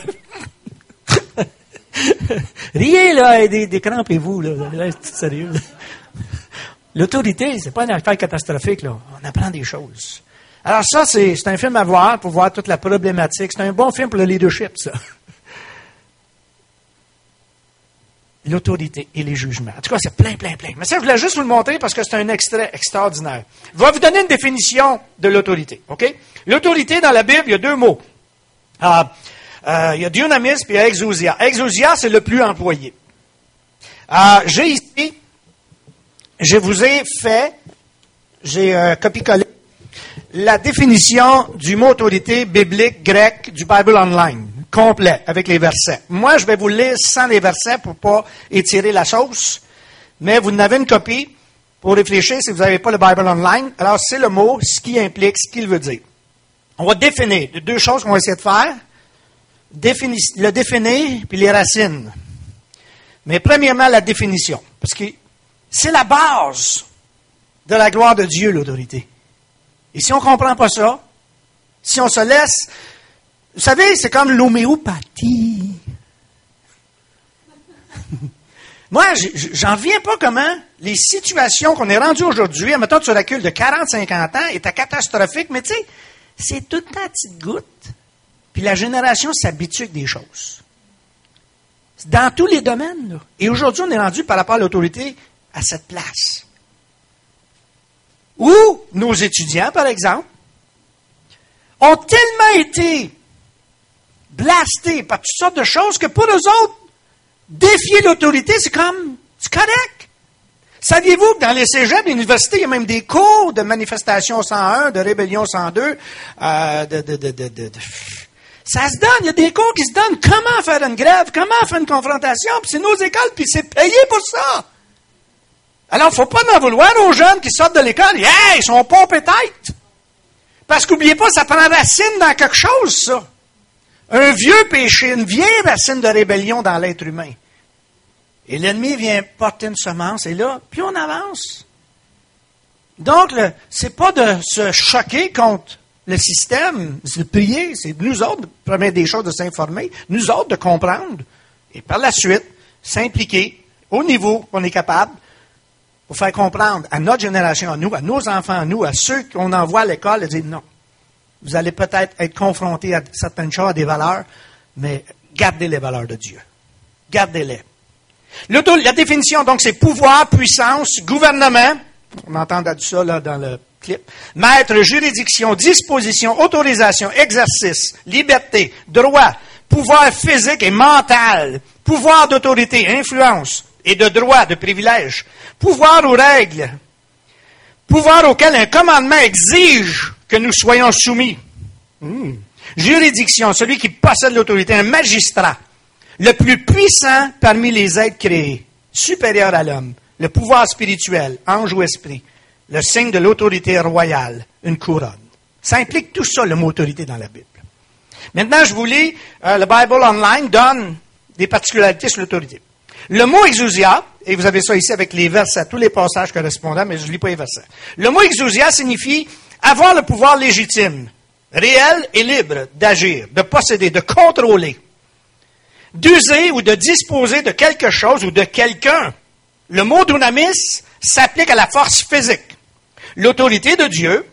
Riez, là, et des, des crampez-vous, là. Là, c'est tout sérieux, là. L'autorité, c'est pas une affaire catastrophique, là. On apprend des choses. Alors ça, c'est, c'est un film à voir pour voir toute la problématique. C'est un bon film pour le leadership, ça. l'autorité et les jugements. En tout cas, c'est plein, plein, plein. Mais ça, je voulais juste vous le montrer parce que c'est un extrait extraordinaire. Je vais vous donner une définition de l'autorité, OK? L'autorité, dans la Bible, il y a deux mots. Euh, euh, il y a dunamis et il y a exousia. Exousia, c'est le plus employé. Euh, j'ai ici, je vous ai fait, j'ai euh, copié-collé la définition du mot autorité biblique grec du Bible Online, complet, avec les versets. Moi, je vais vous le lire sans les versets pour pas étirer la sauce, mais vous en avez une copie pour réfléchir si vous n'avez pas le Bible Online. Alors, c'est le mot, ce qui implique, ce qu'il veut dire. On va définir deux choses qu'on va essayer de faire. Défini, le définir, puis les racines. Mais premièrement, la définition. Parce que c'est la base de la gloire de Dieu, l'autorité. Et si on ne comprend pas ça, si on se laisse... Vous savez, c'est comme l'homéopathie. Moi, j'en viens pas comment les situations qu'on est rendues aujourd'hui, admettons tu recules de quarante à cinquante ans, étaient catastrophiques, mais tu sais, c'est toute ta petite goutte. Puis la génération s'habitue avec des choses. Dans tous les domaines. Là. Et aujourd'hui, on est rendu par rapport à l'autorité à cette place. Où nos étudiants, par exemple, ont tellement été blastés par toutes sortes de choses que pour eux autres, défier l'autorité, c'est comme, c'est correct. Saviez-vous que dans les cégeps, les universités, il y a même des cours de manifestation cent un, de rébellion cent deux, euh, de, de, de, de, de, de... Ça se donne, il y a des cours qui se donnent. Comment faire une grève, comment faire une confrontation, puis c'est nos écoles, puis c'est payé pour ça. Alors, il ne faut pas en vouloir aux jeunes qui sortent de l'école. Hey, ils sont pas peut-être. Parce qu'oubliez pas, ça prend racine dans quelque chose, ça. Un vieux péché, une vieille racine de rébellion dans l'être humain. Et l'ennemi vient porter une semence, et là, puis on avance. Donc, le, c'est pas de se choquer contre le système, c'est de prier, c'est nous autres, première des choses, de s'informer, nous autres de comprendre, et par la suite, s'impliquer au niveau qu'on est capable pour faire comprendre à notre génération, à nous, à nos enfants, à nous, à ceux qu'on envoie à l'école, et dire non. Vous allez peut-être être confrontés à certaines choses, à des valeurs, mais gardez les valeurs de Dieu. Gardez-les. L'auto, la définition, donc, c'est pouvoir, puissance, gouvernement. On entend ça là, dans le clip. Maître, juridiction, disposition, autorisation, exercice, liberté, droit, pouvoir physique et mental, pouvoir d'autorité, influence et de droit, de privilège, pouvoir ou règles, pouvoir auquel un commandement exige que nous soyons soumis. Mmh. Juridiction, celui qui possède l'autorité, un magistrat, le plus puissant parmi les êtres créés, supérieur à l'homme, le pouvoir spirituel, ange ou esprit, le signe de l'autorité royale, une couronne. Ça implique tout ça, le mot autorité dans la Bible. Maintenant, je vous lis, euh, le Bible Online donne des particularités sur l'autorité. Le mot exousia, et vous avez ça ici avec les versets, tous les passages correspondants, mais je ne lis pas les versets. Le mot exousia signifie avoir le pouvoir légitime, réel et libre d'agir, de posséder, de contrôler, d'user ou de disposer de quelque chose ou de quelqu'un. Le mot dunamis s'applique à la force physique. L'autorité de Dieu,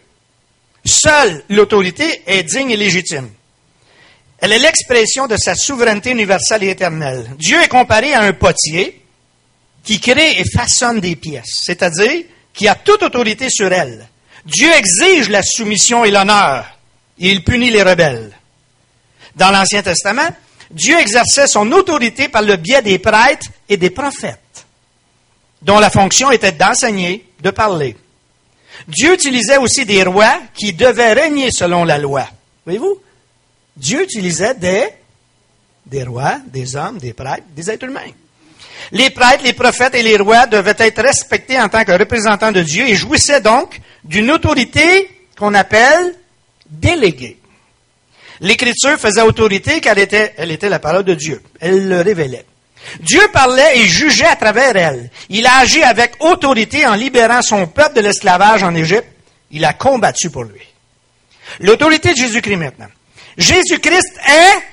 seule l'autorité est digne et légitime. Elle est l'expression de sa souveraineté universelle et éternelle. Dieu est comparé à un potier qui crée et façonne des pièces, c'est-à-dire qui a toute autorité sur elles. Dieu exige la soumission et l'honneur, et il punit les rebelles. Dans l'Ancien Testament, Dieu exerçait son autorité par le biais des prêtres et des prophètes, dont la fonction était d'enseigner, de parler. Dieu utilisait aussi des rois qui devaient régner selon la loi. Voyez-vous? Dieu utilisait des, des rois, des hommes, des prêtres, des êtres humains. Les prêtres, les prophètes et les rois devaient être respectés en tant que représentants de Dieu et jouissaient donc d'une autorité qu'on appelle déléguée. L'Écriture faisait autorité car elle était, elle était la parole de Dieu. Elle le révélait. Dieu parlait et jugeait à travers elle. Il a agi avec autorité en libérant son peuple de l'esclavage en Égypte. Il a combattu pour lui. L'autorité de Jésus-Christ maintenant. Jésus-Christ est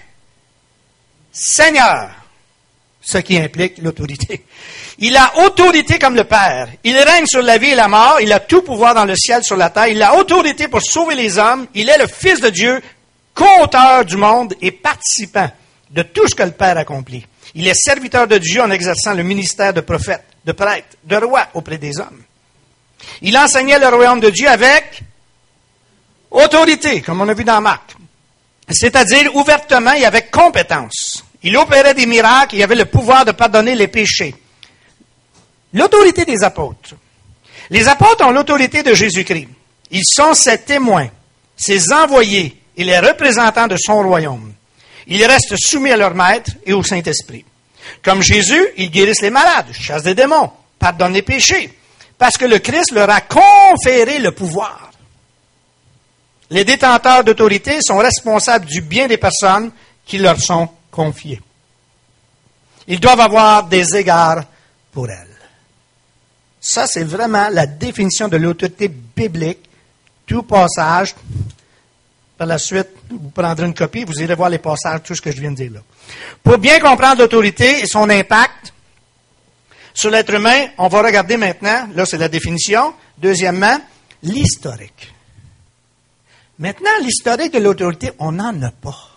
Seigneur, ce qui implique l'autorité. Il a autorité comme le Père. Il règne sur la vie et la mort. Il a tout pouvoir dans le ciel, sur la terre. Il a autorité pour sauver les hommes. Il est le Fils de Dieu, co-auteur du monde et participant de tout ce que le Père accomplit. Il est serviteur de Dieu en exerçant le ministère de prophète, de prêtre, de roi auprès des hommes. Il enseignait le royaume de Dieu avec autorité, comme on a vu dans Marc. C'est-à-dire ouvertement et avec compétence. Il opérait des miracles, il avait le pouvoir de pardonner les péchés. L'autorité des apôtres. Les apôtres ont l'autorité de Jésus-Christ. Ils sont ses témoins, ses envoyés et les représentants de son royaume. Ils restent soumis à leur maître et au Saint-Esprit. Comme Jésus, ils guérissent les malades, chassent des démons, pardonnent les péchés, parce que le Christ leur a conféré le pouvoir. Les détenteurs d'autorité sont responsables du bien des personnes qui leur sont confiées. Ils doivent avoir des égards pour elles. Ça, c'est vraiment la définition de l'autorité biblique. Tout passage, par la suite, vous prendrez une copie, vous irez voir les passages, tout ce que je viens de dire là. Pour bien comprendre l'autorité et son impact sur l'être humain, on va regarder maintenant, là c'est la définition. Deuxièmement, l'historique. Maintenant, l'historique de l'autorité, on n'en a pas.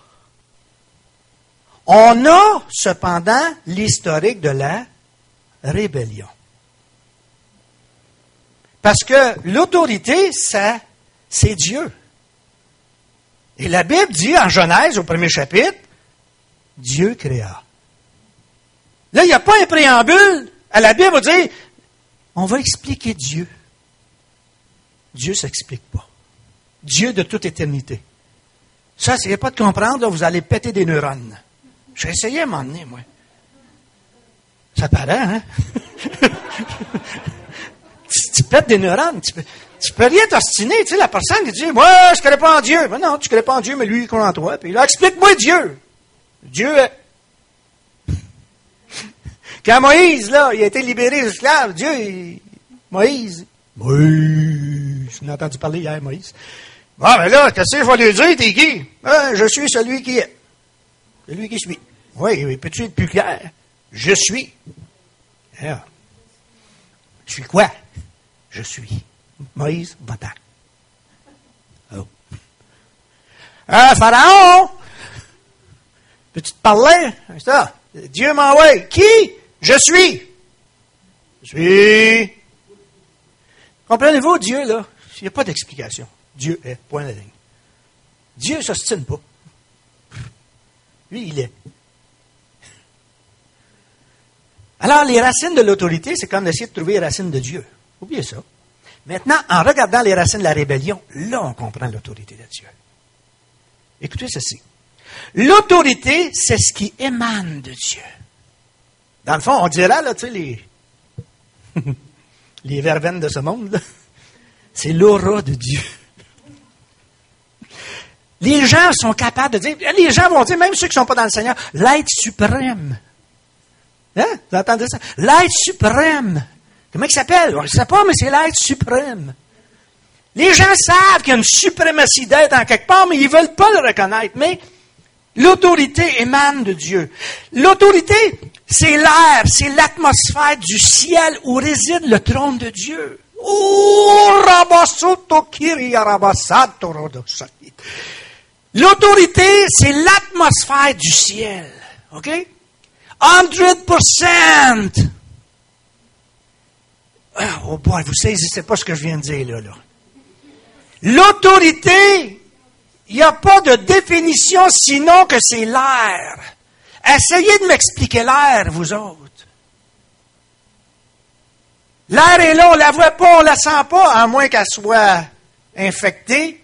On a cependant l'historique de la rébellion. Parce que l'autorité, ça, c'est Dieu. Et la Bible dit en Genèse, au premier chapitre, Dieu créa. Là, il n'y a pas un préambule. À la Bible, on va dire, on va expliquer Dieu. Dieu ne s'explique pas. Dieu de toute éternité. Ça, si vous n'avez pas de comprendre, là, vous allez péter des neurones. J'ai essayé à m'emmener, moi. Ça paraît, hein? tu, tu pètes des neurones. Tu peux, tu peux rien t'ostiner. Tu sais, la personne qui dit, moi, je ne connais pas en Dieu. Ben non, tu ne connais pas en Dieu, mais lui, il croit en toi. Puis là, explique-moi Dieu. Dieu est... Quand Moïse, là, il a été libéré des esclaves, Dieu, il... Moïse, Moïse, on a entendu parler hier, Moïse. Bon, ben là, qu'est-ce que je vais lui dire, t'es qui? Ben, je suis celui qui est. Celui qui suis. Oui, oui, peux-tu être plus clair? Je suis. Alors, je suis quoi? Je suis. Moïse, va-t'en. Oh. Ah, Pharaon! Peux-tu te parler? C'est ça. Dieu m'envoie. Qui? Je suis. Je suis. Comprenez-vous, Dieu, là, il n'y a pas d'explication. Dieu est, point de ligne. Dieu ne s'ostine pas. Lui, il est. Alors, les racines de l'autorité, c'est comme d'essayer de trouver les racines de Dieu. Oubliez ça. Maintenant, en regardant les racines de la rébellion, là, on comprend l'autorité de Dieu. Écoutez ceci. L'autorité, c'est ce qui émane de Dieu. Dans le fond, on dirait, là, tu sais, les... les verveines de ce monde, là, c'est l'aura de Dieu. Les gens sont capables de dire, les gens vont dire, même ceux qui ne sont pas dans le Seigneur, l'être suprême. Hein? Vous entendez ça? L'être suprême. Comment il s'appelle? On ne sait pas, mais c'est l'être suprême. Les gens savent qu'il y a une suprématie d'être en quelque part, mais ils ne veulent pas le reconnaître. Mais l'autorité émane de Dieu. L'autorité, c'est l'air, c'est l'atmosphère du ciel où réside le trône de Dieu. L'autorité, c'est l'atmosphère du ciel. OK? cent pour cent. Oh boy, vous saisissez pas ce que je viens de dire là. là. L'autorité, il n'y a pas de définition sinon que c'est l'air. Essayez de m'expliquer l'air, vous autres. L'air est là, on ne la voit pas, on ne la sent pas, à moins qu'elle soit infectée.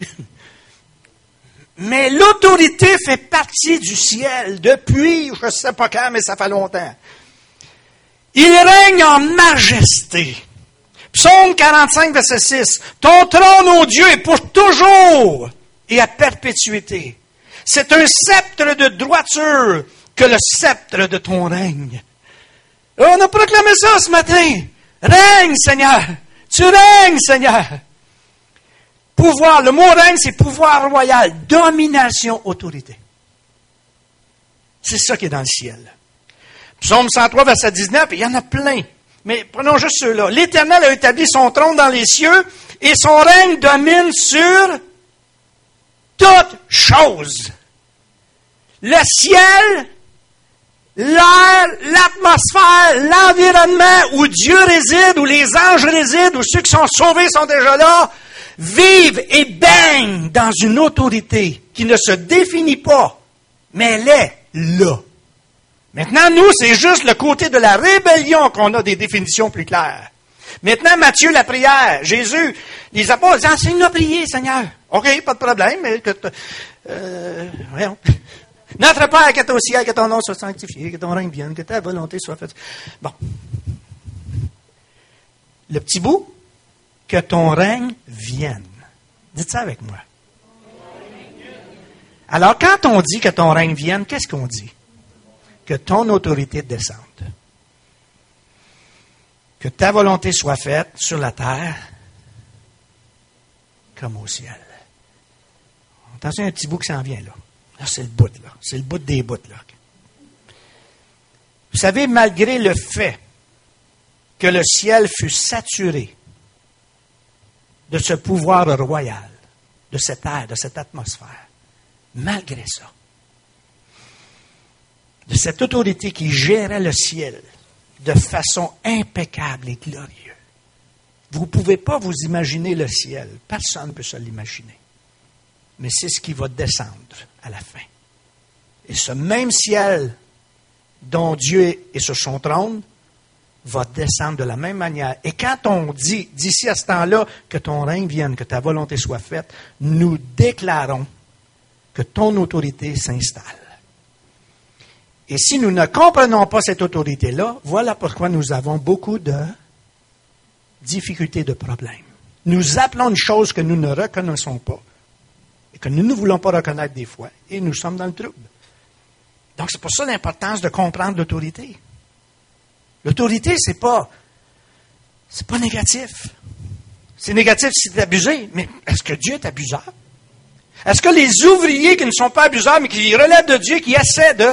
Mais l'autorité fait partie du ciel depuis, je ne sais pas quand, mais ça fait longtemps. Il règne en majesté. Psaume quarante-cinq, verset six. Ton trône, ô Dieu, est pour toujours et à perpétuité. C'est un sceptre de droiture que le sceptre de ton règne. On a proclamé ça ce matin. Règne, Seigneur. Tu règnes, Seigneur. Pouvoir, le mot règne, c'est pouvoir royal, domination, autorité. C'est ça qui est dans le ciel. Psaume cent trois, verset dix-neuf, il y en a plein. Mais prenons juste ceux-là. L'Éternel a établi son trône dans les cieux et son règne domine sur toutes choses. Le ciel, l'air, l'atmosphère, l'environnement où Dieu réside, où les anges résident, où ceux qui sont sauvés sont déjà là, vivent et baignent dans une autorité qui ne se définit pas, mais elle est là. Maintenant, nous, c'est juste le côté de la rébellion qu'on a des définitions plus claires. Maintenant, Matthieu, la prière, Jésus, les apôtres disent, enseigne-nous à prier, Seigneur. OK, pas de problème, mais que, euh, voyons. Notre Père qui est au ciel, que ton nom soit sanctifié, que ton règne vienne, que ta volonté soit faite. Bon. Le petit bout, que ton règne vienne. Dites ça avec moi. Alors, quand on dit que ton règne vienne, qu'est-ce qu'on dit? Que ton autorité descende. Que ta volonté soit faite sur la terre comme au ciel. Attention, il y a un petit bout qui s'en vient là. Là, c'est le bout, là. C'est le bout des bouts, là. Vous savez, malgré le fait que le ciel fut saturé de ce pouvoir royal, de cet air, de cette atmosphère, malgré ça, de cette autorité qui gérait le ciel de façon impeccable et glorieuse. Vous ne pouvez pas vous imaginer le ciel. Personne ne peut se l'imaginer. Mais c'est ce qui va descendre à la fin. Et ce même ciel dont Dieu est sur son trône va descendre de la même manière. Et quand on dit, d'ici à ce temps-là, que ton règne vienne, que ta volonté soit faite, nous déclarons que ton autorité s'installe. Et si nous ne comprenons pas cette autorité-là, voilà pourquoi nous avons beaucoup de difficultés, de problèmes. Nous appelons une chose que nous ne reconnaissons pas et que nous ne voulons pas reconnaître des fois, et nous sommes dans le trouble. Donc, c'est pour ça l'importance de comprendre l'autorité. L'autorité, c'est pas, c'est pas négatif. C'est négatif si c'est abusé, mais est-ce que Dieu est abuseur? Est-ce que les ouvriers qui ne sont pas abuseurs, mais qui relèvent de Dieu, qui essaient de...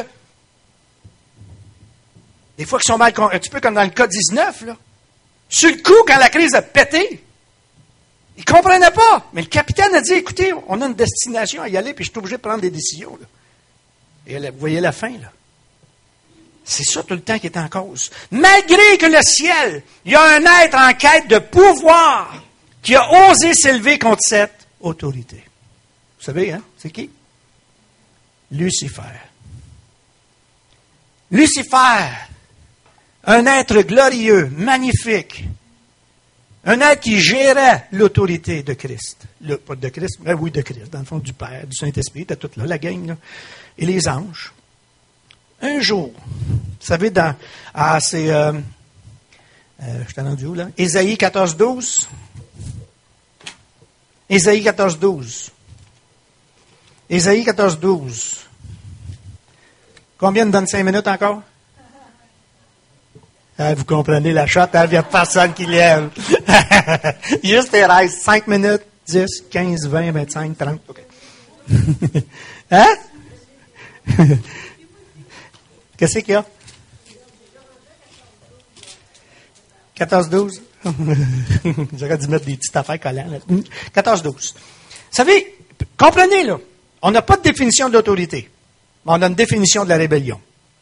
Des fois, qui sont mal... Un petit peu comme dans le cas dix-neuf, là. Sur le coup, quand la crise a pété, ils ne comprenaient pas. Mais le capitaine a dit, écoutez, on a une destination à y aller, puis je suis obligé de prendre des décisions. Là. Et là, vous voyez la fin, là. C'est ça tout le temps qui est en cause. Malgré que le ciel, il y a un être en quête de pouvoir qui a osé s'élever contre cette autorité. Vous savez, hein? C'est qui? Lucifer. Lucifer, un être glorieux, magnifique, un être qui gérait l'autorité de Christ. Le, pas de Christ, mais oui, de Christ, dans le fond, du Père, du Saint-Esprit, de toute là, la gang, là, et les anges. Un jour, vous savez, dans, ah, c'est, euh, euh, je t'ai rendu où, là? Ésaïe quatorze douze. Ésaïe quatorze douze. Ésaïe quatorze douze. Combien me donne cinq minutes encore? Ah, vous comprenez la shot, il n'y a personne qui lève. Juste il reste cinq minutes, dix, quinze, vingt, vingt-cinq, trente. OK. Hein? Qu'est-ce qu'il y a? quatorze douze. J'aurais dû mettre des petites affaires collantes. quatorze douze. Vous savez, comprenez, là, on n'a pas de définition de l'autorité, mais on a une définition de la rébellion.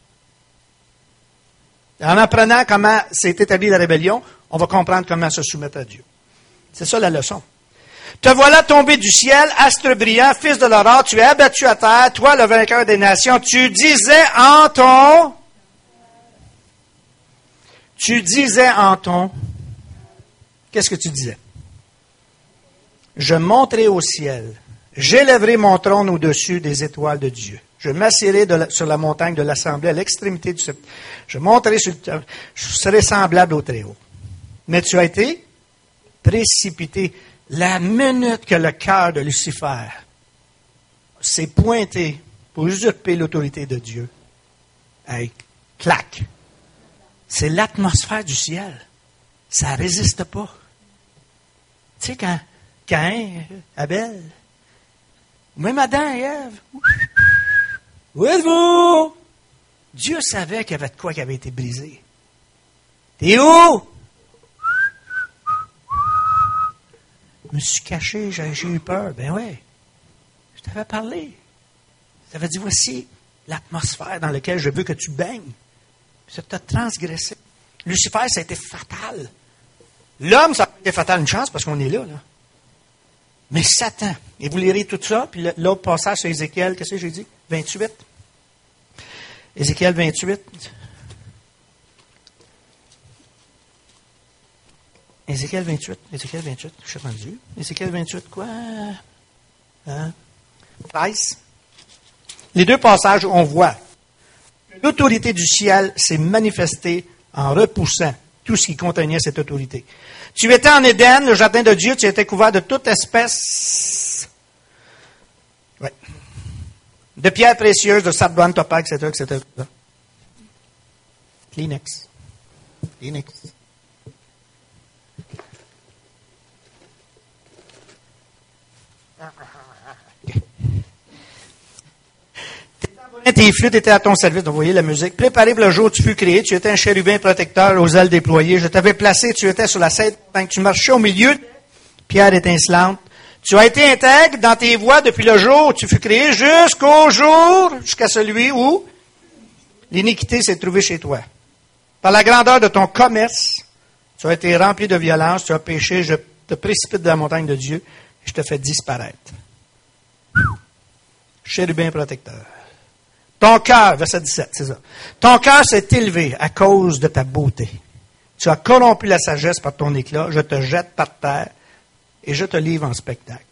En apprenant comment s'est établie la rébellion, on va comprendre comment se soumettre à Dieu. C'est ça la leçon. Te voilà tombé du ciel, astre brillant, fils de l'aurore, tu es abattu à terre, toi le vainqueur des nations. Tu disais en ton... Tu disais en ton... Qu'est-ce que tu disais? Je monterai au ciel, j'élèverai mon trône au-dessus des étoiles de Dieu. Je m'assirai de la, sur la montagne de l'assemblée à l'extrémité du... Je monterai sur le... Je serai semblable au Très-Haut. Mais tu as été précipité. La minute que le cœur de Lucifer s'est pointé pour usurper l'autorité de Dieu, hey, clac. C'est l'atmosphère du ciel. Ça ne résiste pas. Tu sais, quand Caïn, Abel, même Adam et Ève, où êtes-vous? Dieu savait qu'il y avait de quoi qui avait été brisé. T'es où? Je me suis caché, j'ai, j'ai eu peur. Ben oui, je t'avais parlé. Je t'avais dit, voici, l'atmosphère dans laquelle je veux que tu baignes. Ça t'a transgressé. Lucifer, ça a été fatal. L'homme, ça a été fatal, une chance, parce qu'on est là, là. Mais Satan, et vous lirez tout ça, puis l'autre passage sur Ézéchiel, qu'est-ce que j'ai dit? vingt-huit. Ézéchiel vingt-huit. Ézéchiel vingt-huit. Ézéchiel vingt-huit, je suis rendu. Ézéchiel vingt-huit, quoi? Hein? treize. Les deux passages, on voit que l'autorité du ciel s'est manifestée en repoussant tout ce qui contenait cette autorité. Tu étais en Éden, le jardin de Dieu, tu étais couvert de toute espèce ouais. de pierres précieuses, de sardouane, topaz, et cetera, et cetera. Kleenex. Kleenex. Tes flûtes étaient à ton service. Donc, vous voyez la musique. Préparé pour le jour où tu fus créé. Tu étais un chérubin protecteur aux ailes déployées. Je t'avais placé. Tu étais sur la scène. Tu marchais au milieu de pierres étincelantes. Tu as été intègre dans tes voies depuis le jour où tu fus créé jusqu'au jour, jusqu'à celui où l'iniquité s'est trouvée chez toi. Par la grandeur de ton commerce, tu as été rempli de violence. Tu as péché. Je te précipite de la montagne de Dieu et je te fais disparaître. Chérubin protecteur. Ton cœur, verset dix-sept, c'est ça. Ton cœur s'est élevé à cause de ta beauté. Tu as corrompu la sagesse par ton éclat. Je te jette par terre et je te livre en spectacle.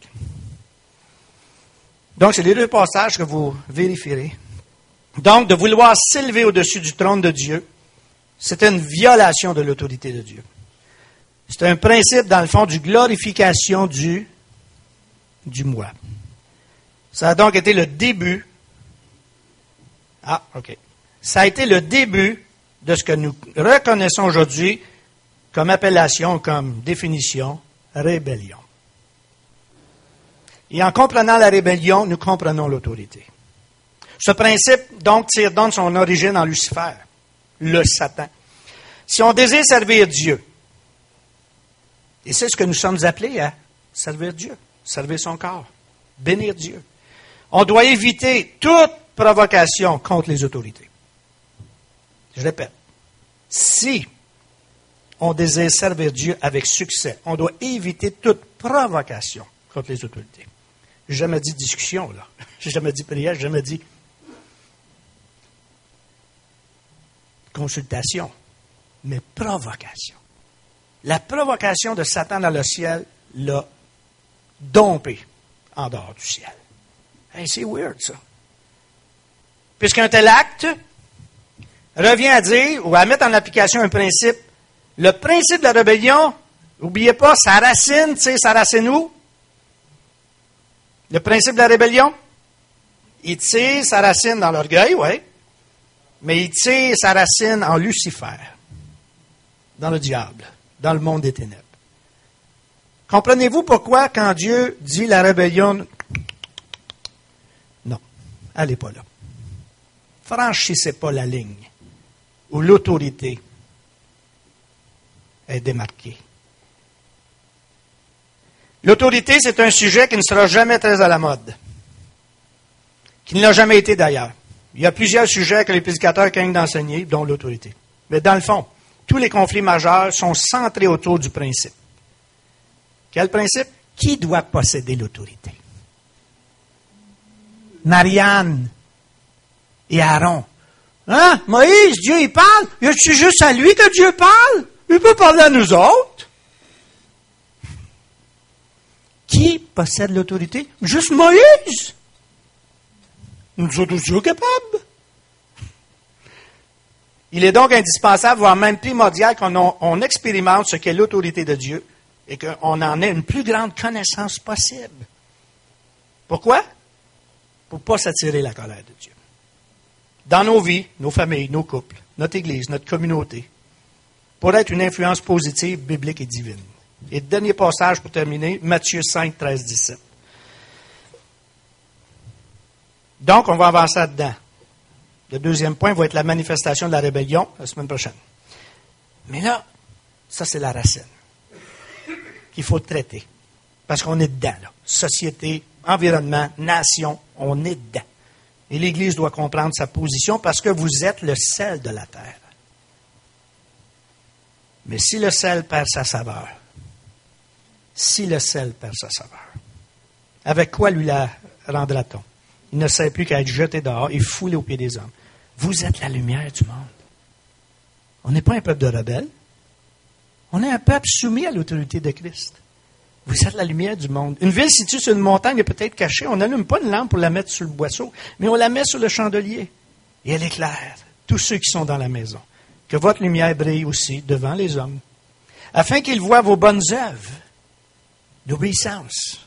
Donc, c'est les deux passages que vous vérifierez. Donc, de vouloir s'élever au-dessus du trône de Dieu, c'est une violation de l'autorité de Dieu. C'est un principe, dans le fond, du glorification du, du moi. Ça a donc été le début. Ah, OK. Ça a été le début de ce que nous reconnaissons aujourd'hui comme appellation, comme définition, rébellion. Et en comprenant la rébellion, nous comprenons l'autorité. Ce principe, donc, tire donc son origine en Lucifer, le Satan. Si on désire servir Dieu, et c'est ce que nous sommes appelés à servir Dieu, servir son corps, bénir Dieu, on doit éviter toute provocation contre les autorités. Je répète, si on désire servir Dieu avec succès, on doit éviter toute provocation contre les autorités. Je n'ai jamais dit discussion, là. Je n'ai jamais dit prière, je n'ai jamais dit consultation, mais provocation. La provocation de Satan dans le ciel l'a dompé en dehors du ciel. Hey, c'est weird, ça. Puisqu'un tel acte revient à dire, ou à mettre en application un principe, le principe de la rébellion, n'oubliez pas, sa racine, tu sais, sa racine où? Le principe de la rébellion, il tire sa racine dans l'orgueil, oui, mais il tire sa racine en Lucifer, dans le diable, dans le monde des ténèbres. Comprenez-vous pourquoi, quand Dieu dit la rébellion, non, elle n'est pas là. Franchissez pas la ligne où l'autorité est démarquée. L'autorité, c'est un sujet qui ne sera jamais très à la mode, qui ne l'a jamais été d'ailleurs. Il y a plusieurs sujets que les prédicateurs craignent d'enseigner, dont l'autorité. Mais dans le fond, tous les conflits majeurs sont centrés autour du principe. Quel principe? Qui doit posséder l'autorité? Marianne et Aaron. Hein? Moïse, Dieu, il parle. C'est juste à lui que Dieu parle. Il peut parler à nous autres. Qui possède l'autorité? Juste Moïse. Nous autres aussi sommes capables. Il est donc indispensable, voire même primordial, qu'on on expérimente ce qu'est l'autorité de Dieu et qu'on en ait une plus grande connaissance possible. Pourquoi? Pour ne pas s'attirer la colère de Dieu. Dans nos vies, nos familles, nos couples, notre Église, notre communauté, pour être une influence positive, biblique et divine. Et le dernier passage pour terminer, Matthieu cinq, treize, dix-sept. Donc, on va avancer là-dedans. Le deuxième point va être la manifestation de la rébellion la semaine prochaine. Mais là, ça c'est la racine qu'il faut traiter. Parce qu'on est dedans, là. Société, environnement, nation, on est dedans. Et l'Église doit comprendre sa position parce que vous êtes le sel de la terre. Mais si le sel perd sa saveur, si le sel perd sa saveur, avec quoi lui la rendra-t-on? Il ne sert plus qu'à être jeté dehors et foulé aux pieds des hommes. Vous êtes la lumière du monde. On n'est pas un peuple de rebelles. On est un peuple soumis à l'autorité de Christ. Vous êtes la lumière du monde. Une ville située sur une montagne est peut-être cachée. On n'allume pas une lampe pour la mettre sur le boisseau, mais on la met sur le chandelier. Et elle éclaire tous ceux qui sont dans la maison. Que votre lumière brille aussi devant les hommes, afin qu'ils voient vos bonnes œuvres d'obéissance.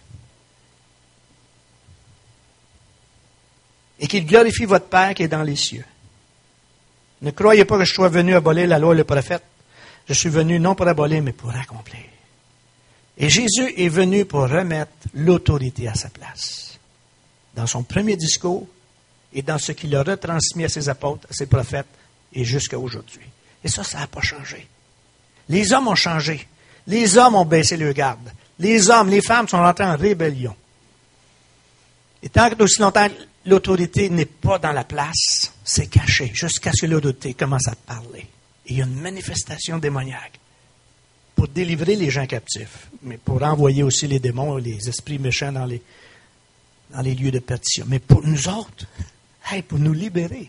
Et qu'ils glorifient votre Père qui est dans les cieux. Ne croyez pas que je sois venu abolir la loi et le prophète. Je suis venu non pour abolir, mais pour accomplir. Et Jésus est venu pour remettre l'autorité à sa place. Dans son premier discours et dans ce qu'il a retransmis à ses apôtres, à ses prophètes, et jusqu'à aujourd'hui. Et ça, ça n'a pas changé. Les hommes ont changé. Les hommes ont baissé leur garde. Les hommes, les femmes sont rentrés en rébellion. Et tant que aussi longtemps l'autorité n'est pas dans la place, c'est caché, jusqu'à ce que l'autorité commence à parler. Et il y a une manifestation démoniaque pour délivrer les gens captifs, mais pour envoyer aussi les démons, les esprits méchants dans les, dans les lieux de perdition. Mais pour nous autres, hey, pour nous libérer.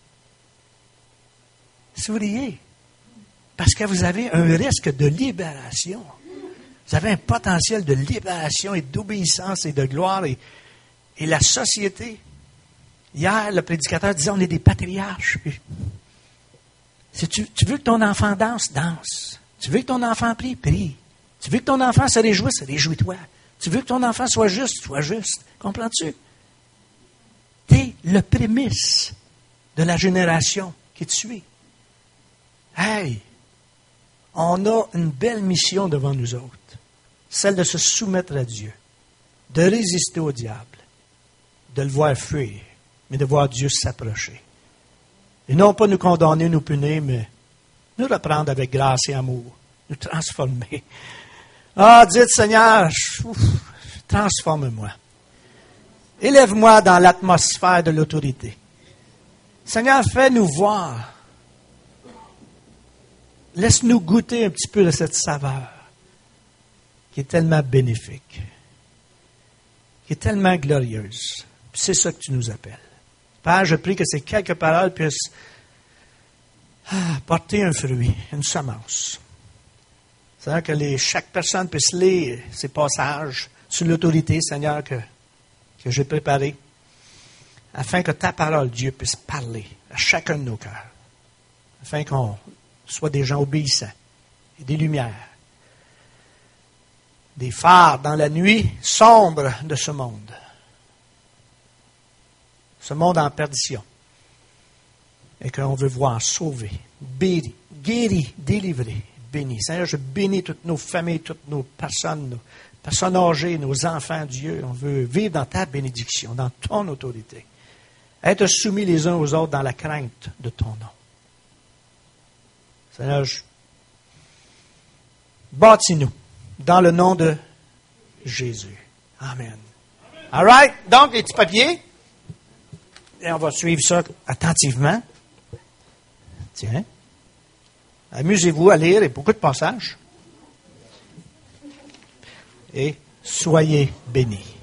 Souriez, parce que vous avez un risque de libération. Vous avez un potentiel de libération et d'obéissance et de gloire. Et, et la société, hier, le prédicateur disait, on est des patriarches. Si tu, tu veux que ton enfant danse, danse. Tu veux que ton enfant prie, prie. Tu veux que ton enfant se réjouisse, réjouis-toi. Tu veux que ton enfant soit juste, sois juste. Comprends-tu? Tu es le prémisse de la génération qui te suit. Hey, on a une belle mission devant nous autres. Celle de se soumettre à Dieu, de résister au diable, de le voir fuir, mais de voir Dieu s'approcher. Et non pas nous condamner, nous punir, mais nous reprendre avec grâce et amour, nous transformer. Ah, dites Seigneur, ouf, transforme-moi. Élève-moi dans l'atmosphère de l'autorité. Seigneur, fais-nous voir. Laisse-nous goûter un petit peu de cette saveur qui est tellement bénéfique, qui est tellement glorieuse. Puis c'est ça que tu nous appelles. Père, je prie que ces quelques paroles puissent ah, porter un fruit, une semence. C'est-à-dire que les, chaque personne puisse lire ces passages sur l'autorité, Seigneur, que, que j'ai préparé, afin que ta parole, Dieu, puisse parler à chacun de nos cœurs, afin qu'on soit des gens obéissants et des lumières, des phares dans la nuit sombre de ce monde, ce monde en perdition, et qu'on veut voir sauver, béni, guéri, délivré, béni. Seigneur, je bénis toutes nos familles, toutes nos personnes, nos personnes âgées, nos enfants, Dieu. On veut vivre dans ta bénédiction, dans ton autorité. Être soumis les uns aux autres dans la crainte de ton nom. Seigneur, je... bâtis-nous dans le nom de Jésus. Amen. All right? Donc, les petits papiers. Et on va suivre ça attentivement. Tiens. Amusez-vous à lire, et beaucoup de passages. Et soyez bénis.